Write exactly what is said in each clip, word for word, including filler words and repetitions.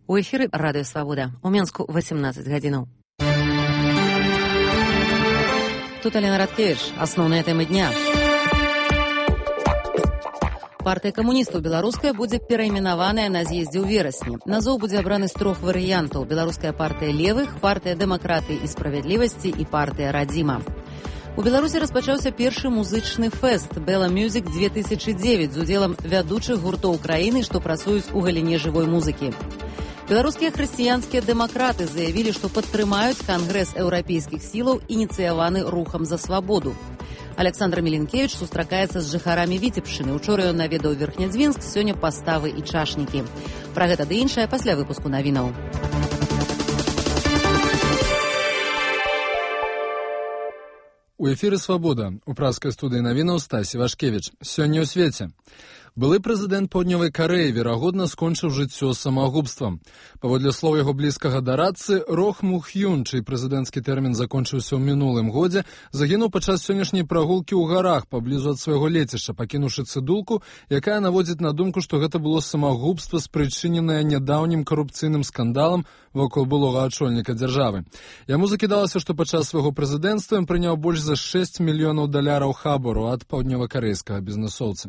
У эфіры радыё Свабода. У Менску восемнадцать гадзінаў. Тут Алена Радкевіч. Асноўныя тэмы дня. Партыя камуністаў беларуская будзе перайменаваная на з'ездзе ў верасні. Назоў будзе абраны з трох варыянтаў: беларуская партыя левых, партыя дэмакраты і справядлівасці і партыя радзіма. У Беларусі распачаўся першы музычны фэст «Бела Мюзік две тысячи девять» з удзелам вядучых гуртоў краіны, што працуюць у галіне жывой музыкі. Беларускія хрысціянскія дэмакраты заявілі, што падтрымаюць кангрэс еўрапейскіх сілаў, ініцыяваны рухам за свабоду. Александр Міленкевіч сустракаецца з жыхарамі Віцебшчыны. Учора ён наведаў Верхнядзвінск, сёння паставы і чашнікі. Пра гэта ды іншае пасля выпуску навінаў. У эфіры «Свабода». У праскай студыі навінаў Стасі Вашкевіч. Сёння ў свеце. Былы прэзідэнт Паўднёвай Карэі, верагодна, скончыў жыццё самагубствам. Паводле слоў яго блізкага да рацы, Рох Мух Юн, чый прэзідэнцкі тэрмін закончыўся ў мінулым годзе, загінуў падчас сённяшняй прагулкі ў гарах паблізу ад свайго лецішча, пакінуўшы цыдулку, якая наводзіць на думку, што гэта было самагубства, спрычыненае нядаўнім карупцыйным скандалам вакол былога ачольніка дзяржавы. Яму закідалася, што падчас свайго прэзідэнцтва ён прыняў больш за шэсць мільёнаў даляраў хабару ад паўднёвакарэйскага бізнэсоўца.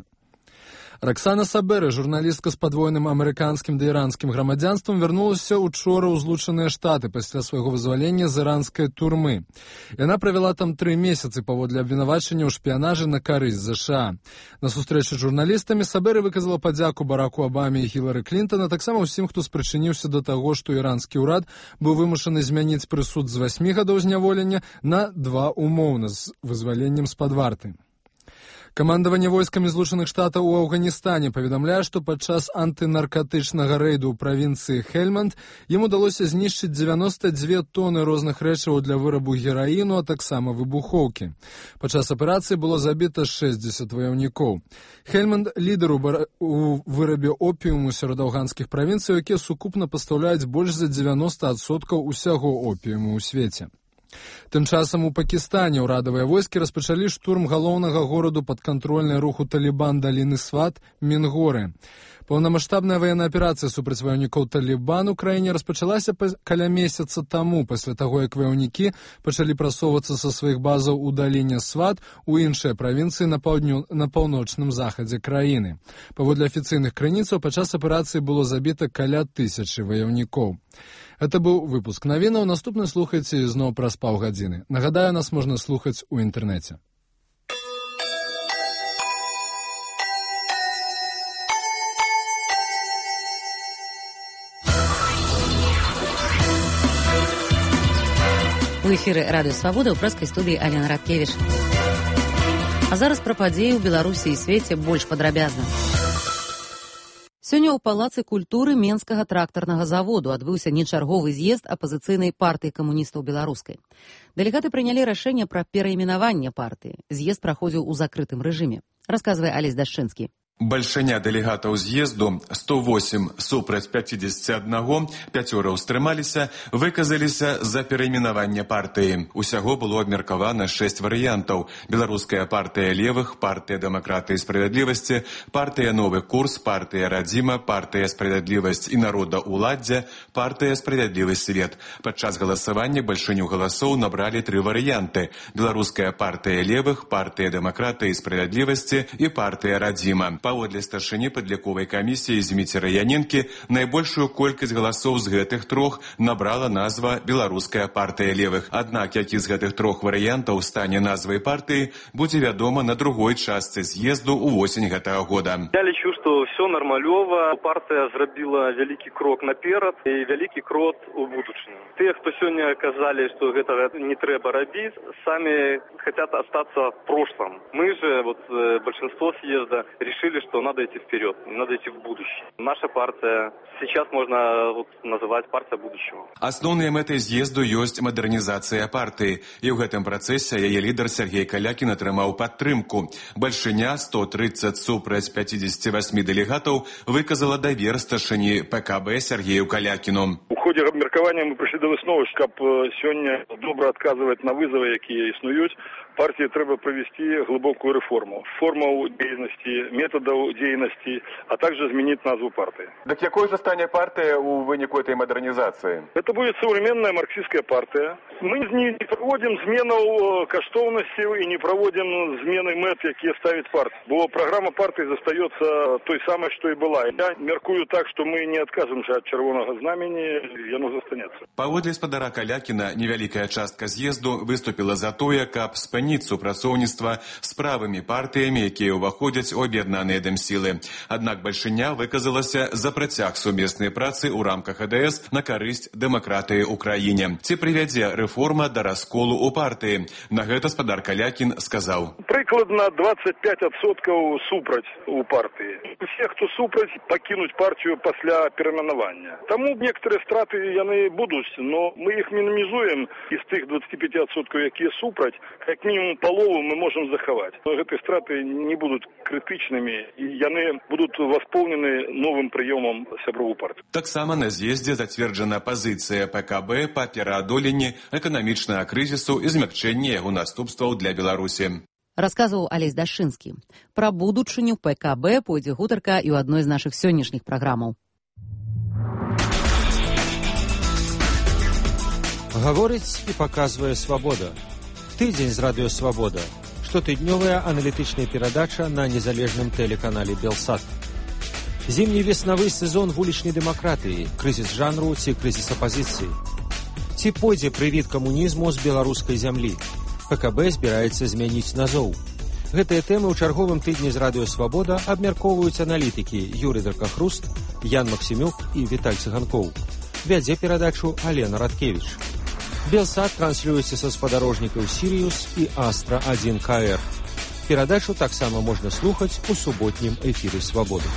Роксана Саберы, журналістка з падвойным амерыканскім ды іранскім грамадзянствам, вярнулася учора ў Злучаныя Штаты пасля свайго вызвалення з іранскай турмы. Яна правяла там тры месяцы паводле абвінавачання ў шпіянажы на карысць ЗША. На сустрэчы з журналістамі Саберы выказала падзяку Бараку Абаме і Хілары Клінтон, а таксама ўсім, хто спрычыніўся да таго, што іранскі ўрад быў вымушаны змяніць прысуд з васьмі гадоў зняволення на два умоўна з вызваленнем з-пад варты. Камандаванне войскамі Злучаных Штатаў у Афганістане паведамляе, што падчас антынаркатычнага рэйду ў правінцыі Хельманд ім удалося знішчыць дзевяноста дзве тоны розных рэчываў для вырабу гераіну, а таксама выбухоўкі. Падчас аперацыі было забіта шэсцьдзесят ваяўнікоў. Хельманд – лідар у вырабе опіуму сярод афганскіх правінцый, якія сукупна пастаўляюць больш за дзевяноста адсоткаў усяго опіуму ў свеце. Тым часам у Пакістане ўрадавыя войскі распачалі штурм галоўнага гораду падкантрольнай руху Талібан даліны Сват Мінгоры. Паўнамаштабная ваенная аперацыя супраць ваяўнікоў Талібан у краіне распачалася каля месяца таму, пасля таго, як ваяўнікі пачалі прасоўвацца са сваіх базаў у даліне Сват у іншыя правінцыі на, паўдню, на паўночным захадзе краіны. Паводле афіцыйных крыніцаў, падчас аперацыі было забіта каля тысячы ваяўнікоў. Гэта быў выпуск навінаў. Наступны слухайце ізноў праз паўгадзіны. Нагадаю, нас можна слухаць у інтэрнэце. У эфіры радыё Свабода ў праскай студыі Алена Радкевіч. А зараз пра падзеі ў Беларусі і свеце больш падрабязна. Сёння ў палацы культуры Менскага трактарнага заводу адбыўся нечарговы з'езд апазіцыйнай партыі камуністаў беларускай. Дэлегаты прынялі рашэнне пра перайменаванне партыі. З'езд праходзіў у закрытым рэжыме. Расказвае Алесь Дашчынскі. Бальшыня дэлегатаў з'езду, сто восем супраць пяцідзесяці аднаго, пяцёра ўстрымаліся, выказаліся за перайменаванне партыі. Усяго было абмеркавана шэсць варыянтаў: беларуская партыя левых, партыя дэмакраты і справядлівасці, партыя новы курс, партыя радзіма, партыя справядлівасць і народаўладдзя, партыя справядлівы свет. Падчас галасавання бальшыню галасоў набралі тры варыянты: беларуская партыя левых, партыя дэмакраты і справядлівасці і партыя радзіма. Паводле старшыні падліковай камісіі Зміцера Яненкі, найбольшую колькасць галасоў з гэтых трох набрала назва «Беларуская партыя левых». Аднак, які з гэтых трох варыянтаў стане назвай партыі, будзе вядома на другой частцы з'езду ўвосень гэтага года. Я лічу, што ўсё нармалёва. Партыя зрабіла вялікі крок наперад і вялікі крок у будучыню. Тыя, хто сёння казалі, што гэтага не трэба рабіць, самі хотят остаться в прошлом. Мы же, вот большинство съезда, решили, что надо идти вперед, надо идти в будущее. Наша партия сейчас можно вот называть партия будущего. Асноўнай мэтай з'езду ёсць мадэрнізацыя партыі, і ў гэтым працэсе яе лідар Сергей Калякін атрымаў падтрымку. Бальшыня сто тридцать супраць пяцідзесяці васьмі дэлегатаў выказала давер старшыні ПКБ Сергею Калякіну. ходе абмеркавання мы прыйшлі да высновы, каб сёння добра адказваць на вызовы, якія існуюць, партии трэба провести глубокую реформу формаў дзейнасці, методаў дзейнасці, а также змянить назву партии. Так какой же станет партия у вынику этой модернизации? Это будет современная марксистская партия. Мы не проводим змену каштоўнасцей и не проводим змены мэт, якія ставит партия. Бо программа партии застается той самой, что и была. Я меркую так, что мы не отказываемся от червоного знамени, и оно застанется. Паводле спадара Калякіна, невялікая частка з'езду выступила за тое, каб спыніць супрацоўніцтва з правымі партыямі, якія ўваходзяць у аб'яднаныя дэмсілы. Аднак бальшыня выказалася за працяг сумеснай працы ў рамках а дэ эс на карысць дэмакратыі ў краіне. Ці прывядзе рэформа да расколу ў партыі? На гэта спадар Калякін сказаў. Прыкладна двадцать пять адсоткаў супраць у партыі. Все, хто супраць, пакінуць партію пасля перайменавання. Таму некаторыя страты яны будуць, но мы іх мінімізуем из тых двадцати пяти адсоткаў, якія супраць, як мінімум палову мы можам захаваць. Но гэтыя страты не будуць крытычнымі, і яны будуць васпоўнены новым прыёмам сяброў партыі. Таксама на з'ездзе зацверджана пазіцыя пэ ка бэ па пераадоленні эканамічнага крызісу і змякчэнні яго наступстваў для Беларусі. Расказваў Алесь Дашынскі. Пра будучыню пэ ка бэ пойдзе гутарка і ў адной з нашых сённяшніх праграмаў. Гаворыць і паказвае свабода. Тыдзень з радыё «Свабода». Штотыднёвая аналітычная перадача на незалежным тэлеканале «Белсат». Зімні-веснавы сезон вулічнай дэмакратыі, крызіс жанру ці крызіс апазіцыі. Ці пойдзе прывід камунізму з беларускай зямлі? пэ ка бэ збіраецца змяніць назоў. Гэтыя тэмы ў чарговым тыдні з радыё «Свабода» абмяркоўваюць аналітыкі Юрый Даркахруст, Ян Максімюк і Віталь Цыганкоў. Вядзе перадачу Алена Радкевіч. Белсат транслюецца са спадарожнікаў «Сіриус» і «Астра один ка эр». Перадачу таксама можна слухаць у суботнім эфіры «Свабоды».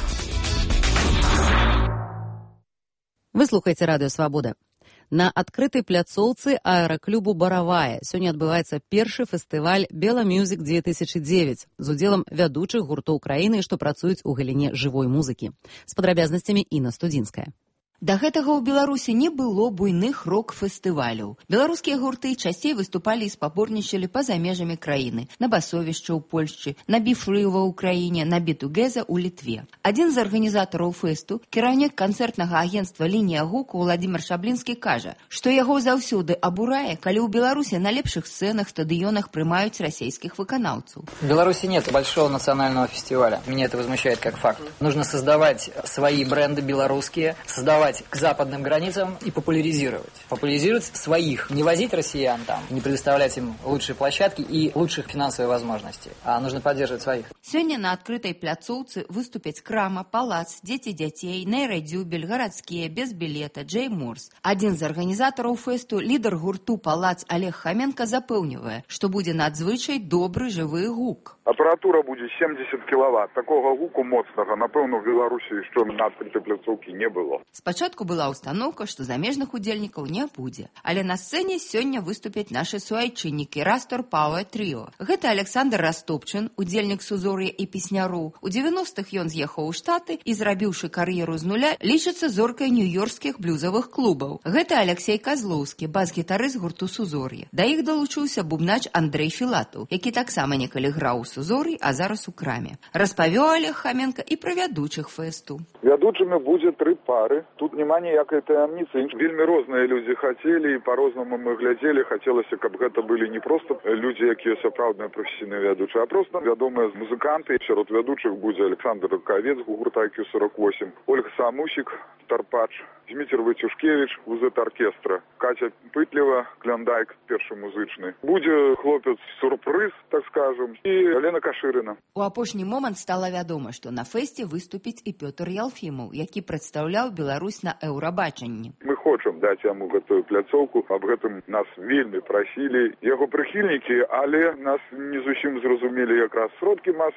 Вы слухаеце радыё «Свабода». На адкрытай пляцоўцы аэраклубу «Баравая» сёння адбываецца першы фестываль «Бела Мюзік две тысячи девять» з удзелам вядучых гуртоў краіны, што працуюць у галіне жывой музыкі. З падрабязнасцямі Інна Студзінская. Да гэтага ў Беларусі не было буйных рок-фестываляў. Беларускія гурты часцей выступалі і спаборнічалі па-за межамі краіны, на басовішча ў Польшчы, на біфрыва ў краіне, на бітугеза ў Літве. Адзін з арганізатараў фэсту, кіраўнік канцэртнага агенцтва «Лінія гуку» Владимир Шаблінскі кажа, што яго заўсёды абурае, калі ў Беларусі на лепшых сцэнах, стадыёнах прымаюць расійскіх выканаўцаў. В Беларуси нет большого национального фестиваля. Меня это возмущает как факт. Нужно создавать свои бренды белорусские, создавать к западным границам и популяризировать. Популяризировать своих. Не возить россиян там, не предоставлять им лучшие площадки и лучших финансовых возможностей. А нужно поддерживать своих. Сёння на адкрытай пляцоўцы выступяць Крама, Палац, Дзеці дзяцей, Нейрадзюбель, Гарадскія, Без білета, Джей Морс. Адзін з арганізатараў фэсту, лідар гурту Палац Олег Хаменко запэўнівае, што будзе надзвычай добры жывы гук. Апаратура будзе семьдесят кілават. Такога гуку моцнага, напэўна, в Беларусі яшчэ на адкрытай пляцоўкі не было. Спачатку была ўстаноўка, што замежных удзельнікаў не будзе. Але на сцэне сёння выступяць нашы суайчыннікі Растор Пауэр Тріо. Гэта Александр Растопчын, удзельнік Сузор'я і песняру. У девяностых ён з'ехаў у Штаты і, зрабіўшы кар'еру з нуля, лічыцца зоркай нью-йоркскіх блюзавых клубаў. Гэта Алексей Козлоўскі, бас-гітарыст гурту Сузор'я. Да іх далучыўся бубнач Андрэй Філатаў, які таксама некалі граў у Сузор'і, а зараз у Краме. Распавёў Олег Хаменко і пра вядучых фэсту. Вядучымі будзе тры пары. Тут няма ніякай таямніцы. Вельмі розныя людзі хацелі, і па-рознаму мы глядзелі. Хацелася, каб гэта былі не проста людзі, якія сапраўдныя прафесійныя вядучыя, а проста вядомыя музыканты. Сярод вядучых будзе Александр Раковец, гурта ай кью сорок восемь, Ольга Самусік, Тарпач, Дмітрий Вацюшкевич, вузет оркестра, Катя Пытлева, Кляндайк, першы музычны. Будзе хлопец-сюрпрыз, так скажем, і Алена Кашырына. У апошні момант стала вядома, што на фэсце выступіць і Пётр Ялфімаў, які прадстаўляў Беларусь на Еўрабачанні. Мы хочам даць яму гэтую пляцоўку, аб гэтым нас вельмі прасілі яго прыхільнікі, але нас не зусім зразумелі якраз сродкі масавай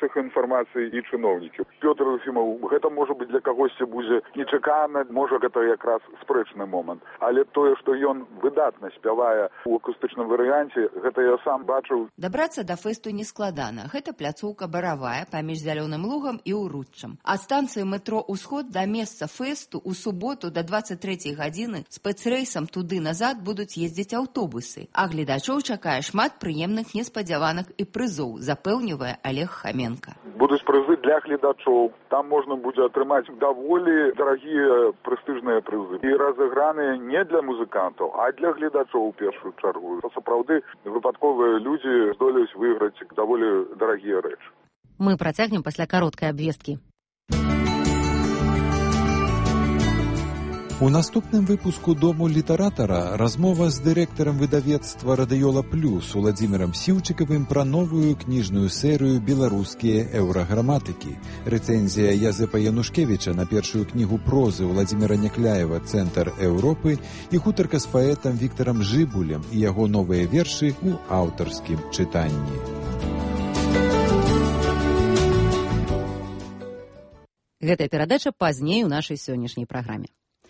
засаб інфармацыі і чыноўнікі. Пётр Ефімаў, гэта можа быць для кагосьці будзе нечакана, можа гэта якраз спрэчны момант. Але тое, што ён выдатна спявае у акустычным варыянце, гэта я сам бачыў. Дабрацца да фэсту нескладана. Гэта пляцоўка Баравая паміж Зялёным лугам і Уруччам. Ад станцыі метро «Усход» да месца фэсту ў суботу да дваццаць трэцяй гадзіны спецрэйсам туды-назад будуць ездзіць аўтобусы. А гледачоў чакае шмат прыемных неспадзяванак і прызоў, запэўнівае Олег Хаменко. Будуць прызы для гледачоў. Там можна будзе атрымаць даволі дарагія прэстыжныя прызы. І разыграныя не для музыкантаў, а для гледачоў у першую чаргу. Сапраўды выпадковыя людзі здолеюць выйграць даволі дарагія рэчы. Мы працягнем пасля кароткай абвесткі. У наступным выпуску «Дому літаратара» размова з дырэктарам выдавецтва «Радыёла Плюс» Уладзімірам Сіўчыкавым пра новую кніжную серыю «Беларускія еўраграматыкі». Рэцэнзія Язэпа Янушкевіча на першую кнігу прозы Уладзіміра Някляева «Цэнтр Еўропы» і гутарка з паэтам Віктарам Жыбулем і яго новыя вершы ў аўтарскім чытанні. Гэтая перадача пазней у нашай сённяшняй праграме.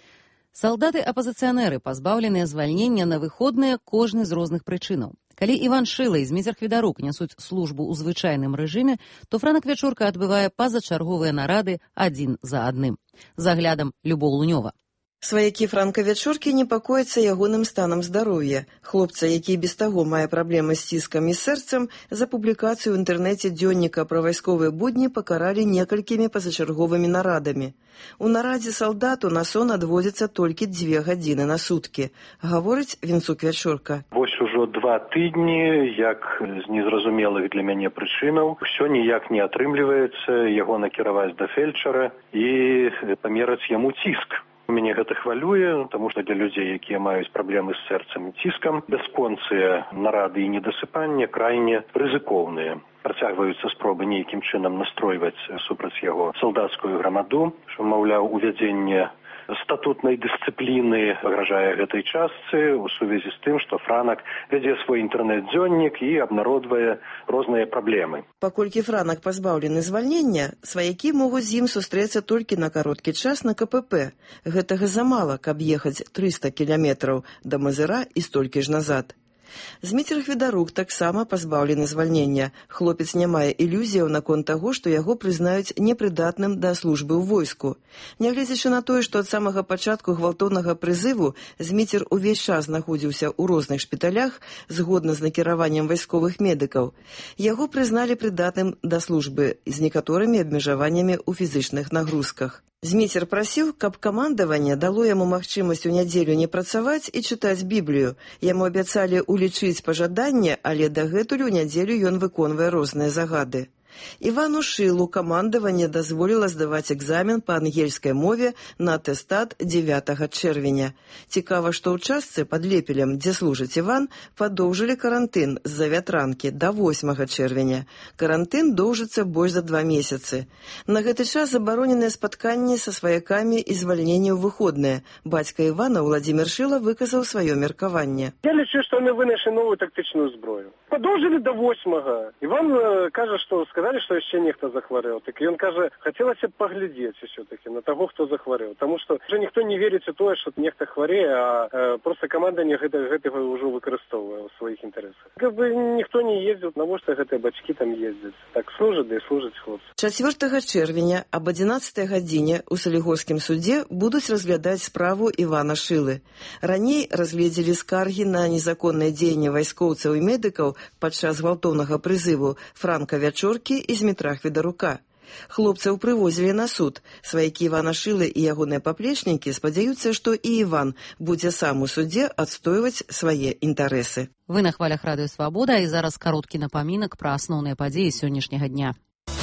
Салдаты-апазіцыянеры пазбаўленыя звальнення на выходныя кожны з розных прычынаў. Калі Іван Шыла і Зміцер Хведарук нясуць службу ў звычайным рэжыме, то Франак Вячорка адбывае пазачарговыя нарады адзін за адным. З аглядам Любоў Лунёва. Сваякі Франка Вячоркі непакояцца ягоным станам здароўя. Хлопца, які без таго мае праблемы з ціскам і сэрцам, за публікацыю ў інтэрнэце дзённіка пра вайсковыя будні пакаралі некалькімі пазачарговымі нарадамі. У нарадзе салдату на сон адводзіцца толькі дзве гадзіны на суткі, гаворыць Вінцук Вячорка. Вось ужо два тыдні, як з незразумелых для мяне прычынаў, усё ніяк не атрымліваецца яго накіраваць да фельчара і памераць яму ціск. Мяне гэта хвалюе, таму што для людзей, якія маюць праблемы з сэрцам і ціскам, бясконцыя нарады і недасыпання крайне рызыкоўныя. Працягваюцца спробы нейкім чынам настройваць супраць яго салдацкую грамаду, што, маўляў, увядзенне статутнай дысцыпліны пагражае гэтай частцы у сувязі з тым, што Франак вядзе свой інтэрнэт-дзённік і абнародвае розныя праблемы. Паколькі Франак пазбаўлены звальнення, сваякі могуць з ім сустрэцца толькі на кароткі час на ка пэ пэ. Гэтага замала, каб ехаць трыста кіламетраў да Мазыра і столькі ж назад. Зміцер Хведарук таксама пазбаўлены звальнення. Хлопец не мае ілюзіяў наконт таго, што яго прызнаюць непрыдатным да службы ў войску. Нягледзячы на тое, што ад самага пачатку гвалтоўнага прызыву Зміцер увесь час знаходзіўся ў розных шпіталях, згодна з накіраваннем вайсковых медыкаў, яго прызналі прыдатным да службы з некаторымі абмежаваннямі ў фізычных нагрузках. Зміцер прасіў, каб камандаванне дало яму магчымасць у нядзелю не працаваць і чытаць Біблію. Яму абяцалі улічыць пажаданне, але дагэтуль у нядзелю ён выконвае розныя загады. Івану Шылу камандаванне дазволіла здаваць экзамен па ангельскай мове на атэстат дзевятага чэрвеня. Цікава, што ў частцы пад Лепелем, дзе служыць Іван, падоўжылі карантын з-за вятранкі да восьмага чэрвеня. Карантын доўжыцца больш за два месяцы. На гэты час забароненыя спатканні са сваякамі і звальненне ў выходныя. Бацька Івана, Уладзімір Шыла, выказаў сваё меркаванне. Я лічу, што яны вынайшлі новую тактычную зброю. Падоўжылі да восьмага. Іван э, кажа, што сказалі, што яшчэ нехта захварэў. Так ён кажа, хацелася б паглядзець усё-такі на таго, хто захварэў. Таму што ўжо ніхто не верыць у тое, што нехта хварэе, а э, проста каманданне гэта, гэтага ўжо выкарыстоўвае ў сваіх інтарэсах. Как бы ніхто не ездзіў, навошта гэтыя бацькі там ездзяць. Так служаць, да і служаць хлопцы. чацвёртага чэрвеня аб адзінаццатай гадзіне ў Салігорскім судзе будуць разглядаць справу Івана Шылы. Раней разгледзелі скаргі на незаконнае дзеянне вайскоўцаў і медыкаў падчас гвалтоўнага прызыву Франка Вячоркі і Змітра Хведарука. Хлопцаў прывозілі на суд. Сваякі Івана Шылы і ягоныя паплечнікі спадзяюцца, што і Іван будзе сам у судзе адстойваць свае інтарэсы. Вы на хвалях радыё «Свабода» і зараз кароткі напамінак пра асноўныя падзеі сённяшняга дня.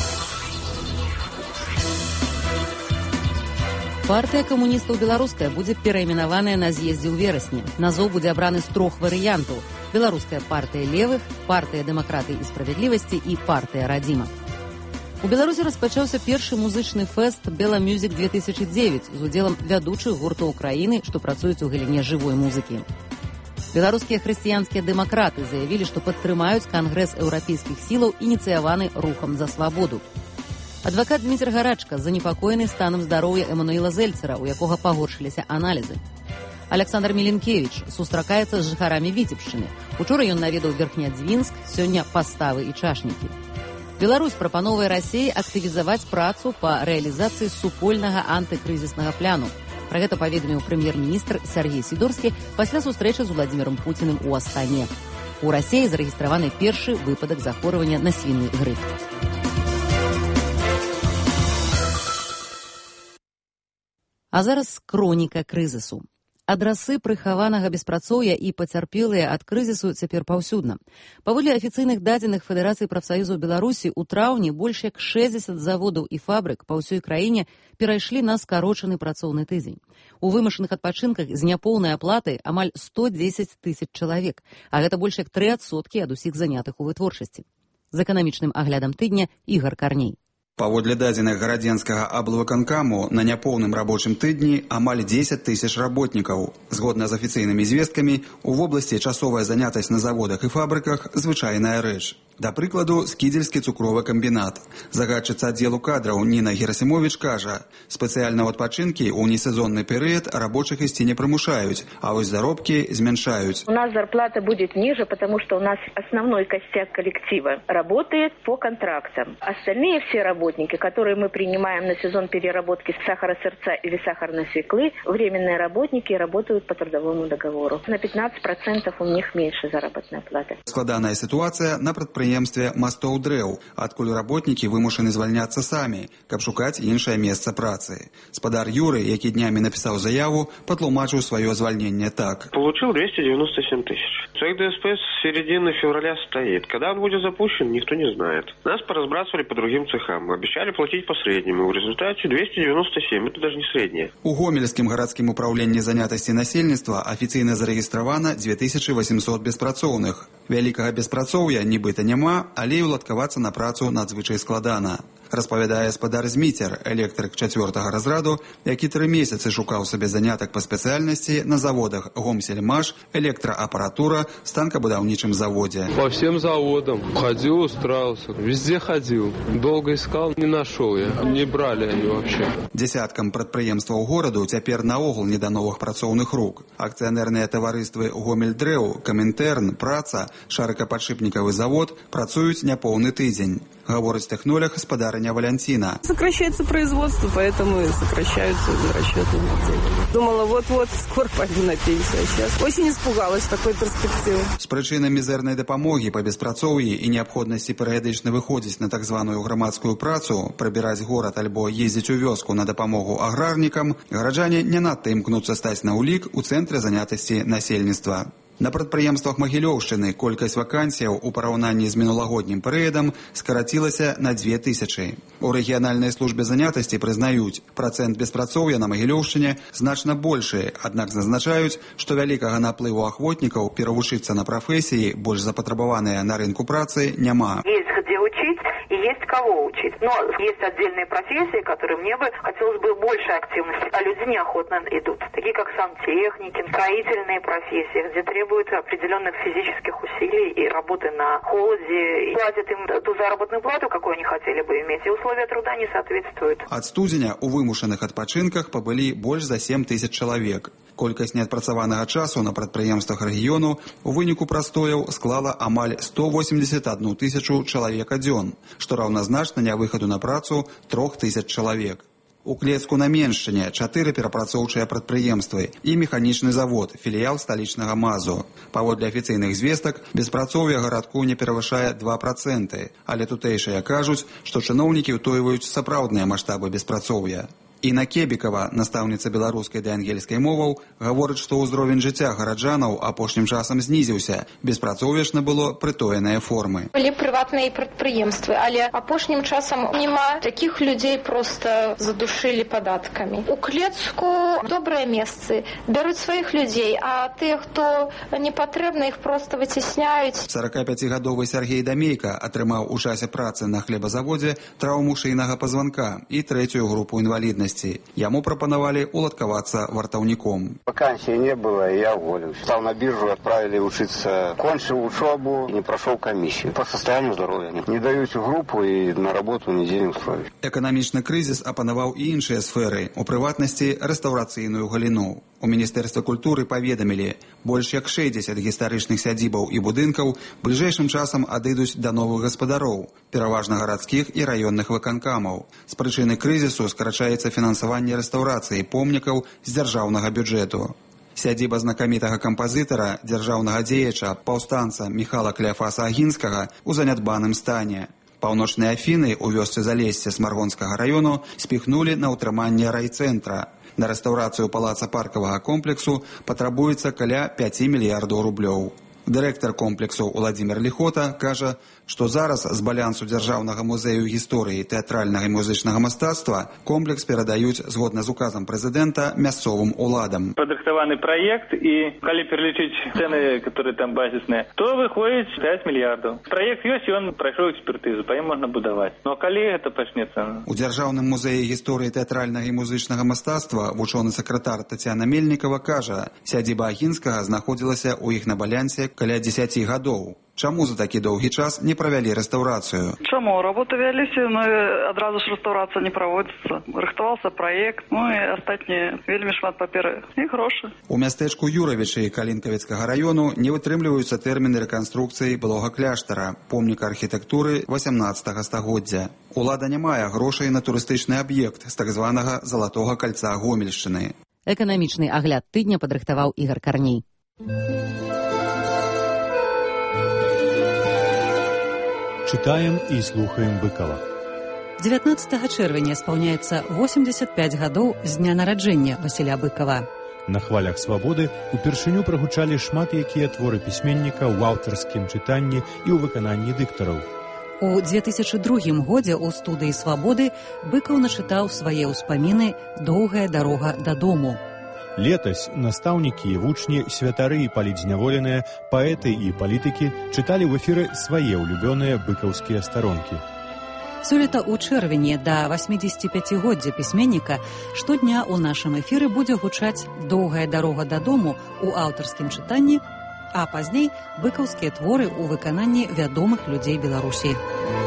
Партыя камуністаў беларуская будзе перайменаваная на з'ездзе ў верасні. Назоў будзе абраны з трох варыянтаў: Беларуская партыя левых, партыя дэмакраты і справядлівасці і партыя Радзіма. У Беларусі распачаўся першы музычны фэст «Бела Мюзік две тысячи девять з удзелам вядучых гуртоў краіны, што працуюць у галіне жывой музыкі. Беларускія хрысціянскія дэмакраты заявілі, што падтрымаюць кангрэс еўрапейскіх сілаў, ініцыяваны рухам за свабоду. Адвакат Дмітр Гарачка занепакоены станам здароўя Эмануіла Зельцера, у якога пагоршыліся аналізы. Александр Міленкевіч сустракаецца з жыхарамі Віцебшчыны. Учора ён наведаў Верхнядзвінск, сёння паставы і чашнікі. Беларусь прапановвае Расіі актывізаваць працу па рэалізацыі супольнага антыкрызіснага пляну. Пра гэта паведаміў прэм'ер-міністр Сергей Сідорскі пасля сустрэчы з Уладзімірам Пуціным у Астане. У Расіі зарэгістраваны першы выпадак захворвання на свіны грып. А зараз хроніка крызісу. Адрасы прыхаванага беспрацоўя і пацярпелыя ад крызісу цяпер паўсюдна. Паводле афіцыйных дадзеных Федэрацыі прафсаюзаў Беларусі, у траўні больш як шэсцьдзесят заводаў і фабрык па ўсёй краіне перайшлі на скарочаны працоўны тыдзень. У вымушаных адпачынках з няпоўнай аплатай амаль сто дзесяць тысяч чалавек, а гэта больш як тры адсоткі ад усіх занятых у вытворчасці. З эканамічным аглядам тыдня Ігар Карней. Паводле дадзеных гарадзенскага аблвыканкаму, на няпоўным рабочым тыдні амаль дзесяць тысяч работнікаў. Згодна з афіцыйнымі звесткамі, у вобласці часовая занятасць на заводах і фабрыках звычайная рэч. Да прыкладу, скідзельскі цукровы камбінат. Загадчыца аддзелу кадраў Ніна Герасімовіч кажа, спецыяльна ў адпачынкі ў несезонны перыяд рабочых ісці не прымушаюць, а вось заробкі змяншаюць. У нас зарплата будет ниже, потому что у нас основной костяк коллектива работает по контрактам. Остальные все работники, которые мы принимаем на сезон переработки сахаросырца или сахарной свеклы, временные работники работают по трудовому договору. На пятнадцать процентов у них меньше заработная плата. Складаная ситуация на предприятии Мастоў дрэў, адкуль работнікі вымушаны звальняцца самі, каб шукаць іншае месца працы. Спадар Юры, які днямі напісаў заяву, патлумачыў сваё звальненне так. Получил двести девяносто семь тысяч. Цех ДСП с середины февраля стоит. Когда он будет запущен, никто не знает. Нас поразбрасывали по другим цехам. Обещали платить по среднему. В результате двести девяносто семь. Это даже не среднее. У Гомельскім гарадскім управленні занятасці насельніцтва афіцыйна зарэгістравана две тысячи восемьсот беспрацоўных. Вялікага беспрацоўя нібыта няма, але і уладкавацца на працу надзвычай складана. Распавядае спадар Зміцер, электрык чацвёртага разраду, які тры месяцы шукаў сабе занятак па спецыяльнасці на заводах Гомсельмаш, электроаппаратура, станкабудаўнічым заводе. По всем заводам ходил, устраивался, везде ходил. Долго искал, не нашел я, не брали они вообще. Десяткам прадпрыемстваў гораду цяпер наогул не да новых працоўных рук. Акцыянерныя таварыствы Гомельдрэў, Камінтэрн, Праца, шарыкападшипнікавы завод працуюць няпоўны тыдзень. Гаворыць тэхнолог спадарыня Валянціна. Сокращается производство, поэтому и сокращаются расчеты. Думала, вот-вот, скоро пойду на пенсию. Сейчас очень испугалась такой перспективы. З прычыны мізэрнай дапамогі па беспрацоўі і неабходнасці перыядычна выходзіць на так званую грамадскую працу, прабіраць горад альбо ездзіць у вёску на дапамогу аграрнікам, гараджане не надта імкнуцца стаць на ўлік у цэнтры занятасці насельніцтва. На прадпрыемствах Магілёўшчыны колькасць вакансіяў у параўнанні з мінулагоднім перыядам скарацілася на две тысячы. У рэгіянальнай службе занятасці прызнаюць, працэнт беспрацоўя на Магілёўшчыне значна большы, аднак зазначаюць, што вялікага наплыву ахвотнікаў перавучыцца на прафесіі, больш запатрабаваныя на рынку працы, няма. Есть где учить и есть кого учить. Но есть отдельные профессии, которые мне бы хотелось бы большей активности, а люди неохотно идут. Такие как сантехники, строительные профессии, где требуют определенных физических усилий и работы на холоде. И платят им ту заработную плату, какую они хотели бы иметь, и условия труда не соответствуют. Ад студзеня у вымушаных адпачынках пабылі больш за сем тысяч чалавек. Колькасць неадпрацаванага часу на прадпрыемствах рэгіёну у выніку прастояў склала амаль сто восемьдесят одну тысячу чалавека дзён, што раўназначна нявыхаду на працу трох тысяч чалавек. У Клецку на Меншчыне чатыры перапрацоўчыя прадпрыемствы і механічны завод, філіял сталічнага МАЗу. Паводле афіцыйных звестак, беспрацоўе гарадку не перавышае два працэнты, але тутэйшыя кажуць, што чыноўнікі ўтойваюць сапраўдныя маштабы беспрацоўя. Інна Кебікава, настаўніца беларускай ды ангельскай моваў, гаворыць, што ўзровень жыцця гараджанаў апошнім часам знізіўся. Беспрацоўе ж набыло прытоеныя формы. Былі прыватныя прадпрыемствы, але апошнім часам няма такіх людзей, проста задушылі падаткамі. У Клецку добрыя месцы, бяруць сваіх людзей, а тыя, хто не патрэбны, іх проста выцісняюць. сорокапяцігадовы Сергей Дамейка атрымаў у часе працы на хлебазаводзе траўму шыйнага пазванка і трэцюю групу інваліднасці. дзейнасці. Яму прапанавалі уладкавацца вартаўніком. Вакансии не было, и я уволился. Стал на биржу, отправили учиться. Кончил учебу, не прошел комиссию. По состоянию здоровья нет. Не дают группу и на работу нигде не устроить. Эканамічны крызіс апанаваў і іншыя сферы, у прыватнасці рэстаўрацыйную галіну. У Міністэрстве культуры паведамілі, больш як шэсцьдзесят гістарычных сядзібаў і будынкаў бліжэйшым часам адыдуць да новых гаспадароў, пераважна гарадскіх і раённых выканкамаў. З прычыны крызісу скарачаецца фінансаванне рэстаўрацыі помнікаў з дзяржаўнага бюджэту. Сядзіба знакамітага кампазітара, дзяржаўнага дзеяча, паўстанца Міхала Кляфаса Агінскага ў занядбаным стане. Паўночныя Афіны ў вёсцы Залесся Смаргонскага раёну спіхнулі на ўтрыманне райцэнтра. На рэстаўрацыю палаца паркавага комплексу патрабуецца каля пяць мільярдаў рублёў. Дырэктар комплексу Уладзімір Ліхота кажа, што зараз з балансу Дзяржаўнага музею гісторыі тэатральнага і музычнага мастацтва комплекс перадаюць згодна з указам прэзідэнта мясцовым уладам. Падрыхтаваны праект, і калі пералічыць цэны, которые там базісныя, то выходзіць пяць мільярдаў. Праект ёсць, ён прайшоў экспертызу, па ім можна будаваць. Но калі гэта пачнецца? У Дзяржаўным музеі гісторыі тэатральнага і музычнага мастацтва вучоны сакратар Тацяна Мельнікава кажа, сядзіба Агінскага знаходзілася ў іх на балансе каля дзесяці гадоў. Чаму за такі доўгі час не правялі рэстаўрацыю? Чаму? Работы вяліся, но адразу ж рэстаўрацыя не праводзіцца. Рыхтаваўся праект, ну і астатнія вельмі шмат паперы і грошы. У мястэчку Юравічы Калінкавіцкага раёну не вытрымліваюцца тэрміны рэканструкцыі былога кляштара, помніка архітэктуры васямнаццатага стагоддзя. Улада не мае грошай на турыстычны аб'ект з так званага Залатога кальца Гомельшчыны. Эканамічны агляд тыдня падрыхтаваў Ігар Карней. Читаем и слухаем Быкова. дзевятнаццатага чэрвеня спаўняецца восемьдесят пять гадоў з дня нараджэння Васіля Быкова. На хвалях свабоды упершыню прагучалі шмат якія творы пісьменніка ў аўтарскім чытанні і ў выкананні дыктараў. У две тысячы другім годзе ў студыі «Свабоды» Быкаў начытаў свае ўспаміны «Доўгая дарога дадому». Летась настаўнікі і вучні, святары і палітзняволеныя, паэты і палітыкі чыталі ў эфіры свае ўлюбёныя быкаўскія старонкі. Сёлета ў чэрвені да восьмідзесяціпяцігоддзя пісьменніка штодня ў нашым эфіры будзе гучаць «Доўгая дарога дадому» у аўтарскім чытанні, а пазней быкаўскія творы ў выкананні вядомых людзей Беларусі.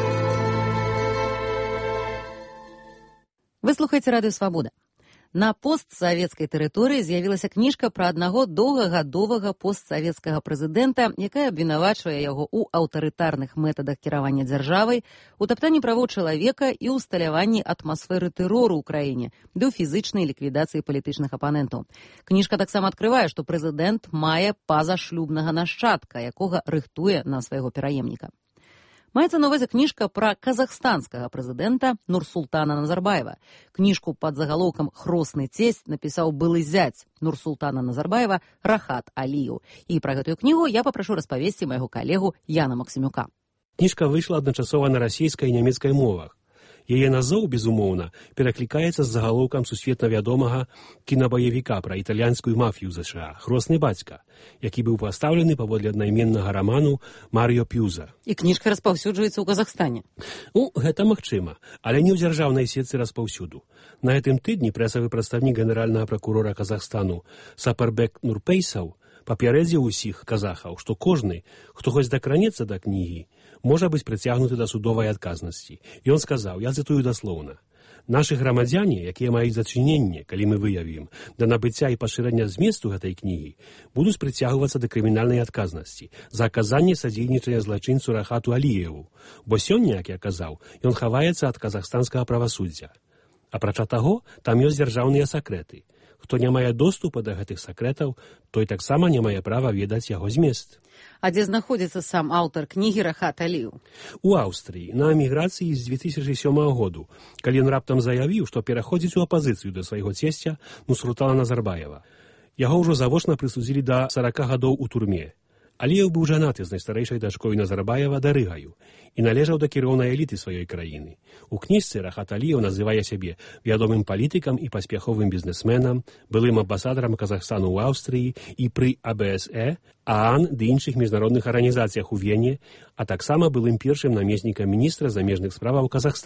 Вы слухаеце радыё «Свабода». На постсавецкай тэрыторыі з'явілася кніжка пра аднаго доўгагадовага постсавецкага прэзідэнта, якая абвінавачвае яго ў аўтарытарных мэтадах кіравання дзяржавай, у таптанні правоў чалавека і ўсталяванні атмасферы тэрору ў краіне, ды ў фізычнай ліквідацыі палітычных апанентаў. Кніжка таксама адкрывае, што прэзідэнт мае пазашлюбнага нашчадка, якога рыхтуе на свайго пераемніка. Маецца на ўвазе кніжка пра казахстанскага прэзідэнта Нурсултана Назарбаева. Кніжку пад загалоўкам «Хросны цесць» напісаў былы зяць Нурсултана Назарбаева Рахат Аліеў. І пра гэтую кнігу я папрашу распавесці майго калегу Яна Максімюка. Кніжка выйшла адначасова на расійскай і нямецкай мовах. Яе назоў, безумоўна, пераклікаецца з загалоўкам сусветна вядомага кінабаевіка пра італьянскую мафію ЗША «Хросны бацька», які быў пастаўлены паводле аднайменнага раману Марыё Пюза. І кніжка распаўсюджваецца ў Казахстане. Ну, гэта магчыма, але не ў дзяржаўнай сетцы распаўсюду. На гэтым тыдні прэсавы прадстаўнік генеральнага пракурора Казахстану Сапарбек Нурпейсаў папярэдзіў усіх казахаў, што кожны, хто хоць дакранецца да кнігі, можа быць прыцягнуты да судовай адказнасці. Ён сказаў, я цытую даслоўна: «Нашы грамадзяне, якія маюць зачыненне, калі мы выявім, да набыцця і пашырання зместу гэтай кнігі, будуць прыцягвацца да крымінальнай адказнасці за аказанне садзейнічання злачынцу Рахату Аліеву, бо сёння, як я казаў, ён хаваецца ад казахстанскага правасуддзя. Апрача таго, там ёсць дзяржаўныя сакрэты. Хто не мае доступа да гэтых сакрэтаў, той таксама не мае права ведаць яго змест». А дзе знаходзіцца сам аўтар кнігі Рахат Аліеў? У Аўстрыі, на эміграцыі з дзве тысячы сёмага году, калі ён раптам заявіў, што пераходзіць у апазіцыю да свайго цесця Нурсултана Назарбаева. Яго ўжо завочна прысудзілі да сарака гадоў у турме. Аліеў быў жанаты з найстарэйшай дачкой Назарбаева Дарыгаю і належаў да кіроўнай эліты сваёй краіны. У кніжцы Рахат Аліеў называе сябе вядомым палітыкам і паспяховым бізнесменам, былым амбасадарам Казахстану ў Аўстрыі і пры А Б С Э, ААН ды іншых міжнародных арганізацыях у Вене, а таксама былым першым намеснікам міністра замежных справаў Казахстану.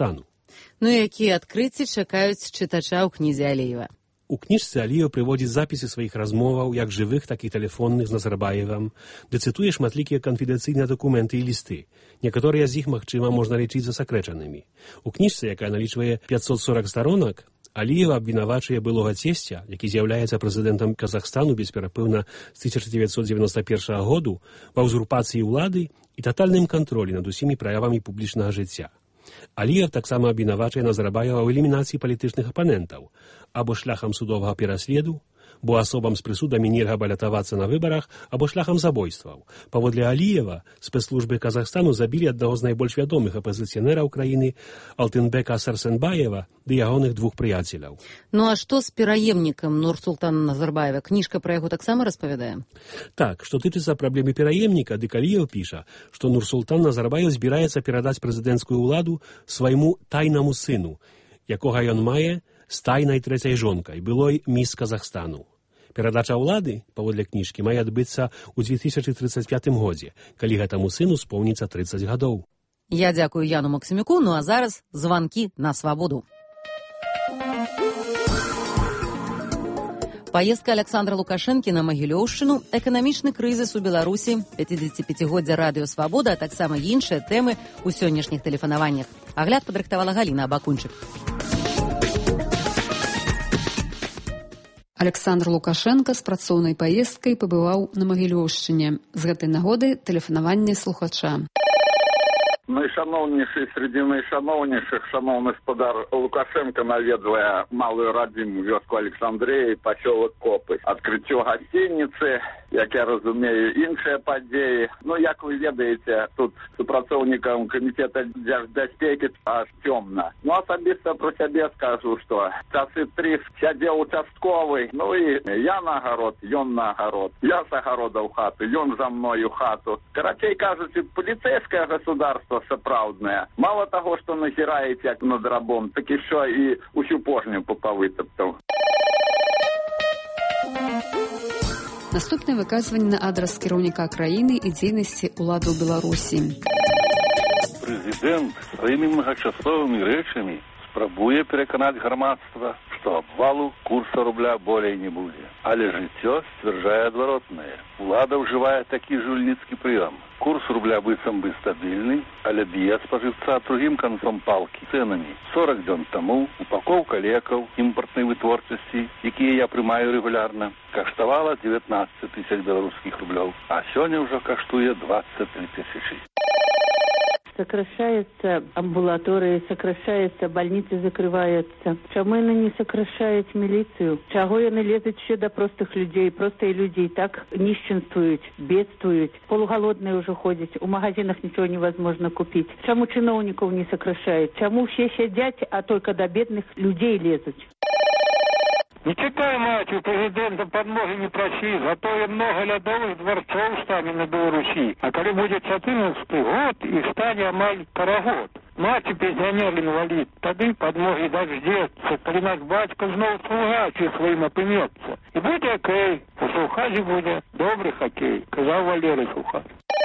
Ну і якія адкрыцці чакаюць чытача ў кнізе Аліева? У кніжцы Аліеў прыводзіць запісы сваіх размоваў, як жывых, так і тэлефонных з Назарбаевым, ды цытуе шматлікія канфідэнцыйныя дакументы і лісты. Некаторыя з іх, магчыма, можна лічыць засакрэчанымі. У кніжцы, якая налічвае пятьсот сорок старонак, Аліева абвінавачвае былога цесця, які з'яўляецца прэзідэнтам Казахстану бесперапынна з тысяча девятьсот девяносто первого году, ва ўзурпацыі ўлады і татальным кантролі над усімі праявамі публічнага жыцця. Аліев таксама абвінавачвае Назарбаева ў элімінацыі палітычных апанентаў, або шляхам судовага пераследу, бо асобам з прысудамі нельга балятавацца на выбарах, або шляхам забойстваў. Паводле Аліева, спецслужбы Казахстану забілі аднаго з найбольш вядомых апазіцыянераў краіны Алтынбека Сарсенбаева ды ягоных двух прыяцеляў. Ну а што з пераемнікам Нурсултана Назарбаева? Кніжка пра яго таксама распавядае? Так, што тычыцца праблемы пераемніка, дык Аліев піша, што Нурсултан Назарбаев збіраецца перадаць прэзідэнцкую ўладу свайму тайнаму сыну, якога ён мае з тайнай трэцяй жонкай, былой міс Казахстану. Перадача ўлады, паводле кніжкі, мае адбыцца ў две тысячи тридцать пятым годзе, калі гэтаму сыну споўніцца тридцать гадоў. Я дзякую Яну Максимюку, ну а зараз званкі на свабоду. Поездка Александра Лукашэнкі на Магілёўшчыну, эканамічны крызіс у Беларусі, пяцідзесяціпяцігоддзе радыё «Свабода», а таксама іншыя тэмы ў сённяшніх тэлефанаваннях. Агляд падрыхтавала Галіна Абакунчык. Александр Лукашенко з працоўнай паездкай пабываў на Магілёўшчыне. З гэтай нагоды тэлефанаванне слухача. Найшановніший серед найшановніших, шановний господар Лукашенко навідує малую родиму вёску Олександрії, посілок Копи. Відкриття гостиниці, як я розумію, інші події. Ну, як ви ведаєте, тут співпрацівникам комітету держбезпеки аж темно. Ну, особисто про себе скажу, що часи три сидів участковий, ну і я на огород, ён на огород. Я з огорода в хату, ён за мною в хату. Короче кажучи, поліцейське государство сапраўднае. Мало того, што нахіраеце як над рабом, так і що і усю пожню попавытаптаў. Наступне выказванне на адрас кіраўніка краіны і дзейнасці ўладаў Беларусі. Прэзідэнт сваімі многачасовымі рэчамі спрабуе пераканаць грамадства, што абвалу курса рубля болей не будзе. Але жыццё сцвярджае адваротнае. Улада ўжывае такі жульніцкі прыём. Курс рубля быццам бы стабільны, але б'е спажыўца другім канцом палкі цэнамі. сорок дзён таму упакоўка лекаў імпартнай вытворчасці, якія я прымаю рэгулярна, каштавала девятнадцать тысяч беларускіх рублёў, а сёння ўжо каштуе двадцать три тысячи. Сокращается амбулатории, сокращается, больницы закрываются. Чему она не сокращает милицию? Чего она лезет еще до простых людей? Простые люди и так нищенствуют, бедствуют. Полуголодные уже ходят, у магазинах ничего невозможно купить. Чему чиновников не сокращает? Чему все сидят, а только до бедных людей лезут? Не читай, мать, у президента подмоги не проси, зато и много лядовых дворцов стане на Беларуси. А когда будет четырнадцатый год, их стане амаль парагод. Мать пенсионер инвалид, тады подмоги дождется, коли наш батько знов слугачі своим опинется. И будет окей, у Сухази будет добрый хоккей, казав Валерий Сухач.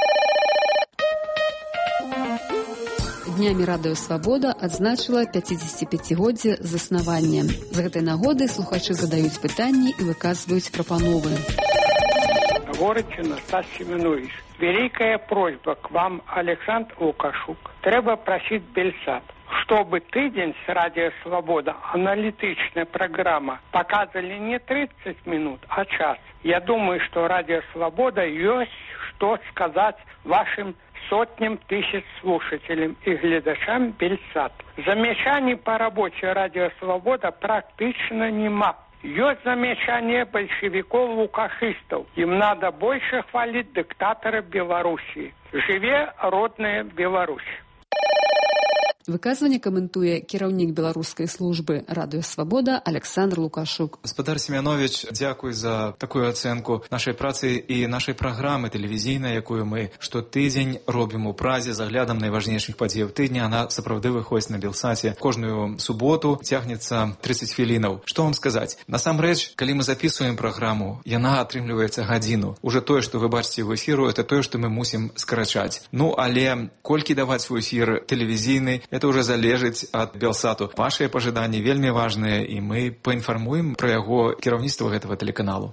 Днямі радыё «Свабода» адзначыла пяцідзесяціпяцігоддзе заснавання. З гэтай нагоды слухачы задаюць пытанні і выказваюць прапановы. Горычына Стас Семенович, великая просьба к вам, Александр Лукашук. Треба просить Бельсат, чтобы тыдень с радио «Свобода» аналитичная программа показывали не тридцать минут, а час. Я думаю, что радио «Свобода» есть что сказать вашим сотням тысяч слушателям и глядачам Бельсат. Замечаний по работе радио «Свобода» практично нема. Есть замечание большевиков-лукашистов. Им надо больше хвалить диктатора Белоруссии. Живе родная Беларусь. Выказванне каментуе кіраўнік беларускай службы радыё «Свабода» Александр Лукашук. Гаспадар Семянович, дзякуй за такую ацэнку нашай працы і нашай праграмы тэлевізійнай, якую мы штотыдзень робім у празе з аглядам найважнейшых падзеяў тыдня. Она сапраўды выходзіць на Белсаце кожную суботу, цягнецца тридцать хвілінаў. Што вам сказаць? Насамрэч, калі мы записываем праграму, яна атрымліваецца гадзіну. Уже тое, што вы бачыце ў эфіру, это тое, што мы мусім скарачаць. Ну, але колькі даваць у эфір тэлевізійны, это уже залежыць ад Белсату. Вашыя пажаданні вельмі важныя, і мы паінфармуем пра яго кіраўніцтва гэтага тэлеканалу.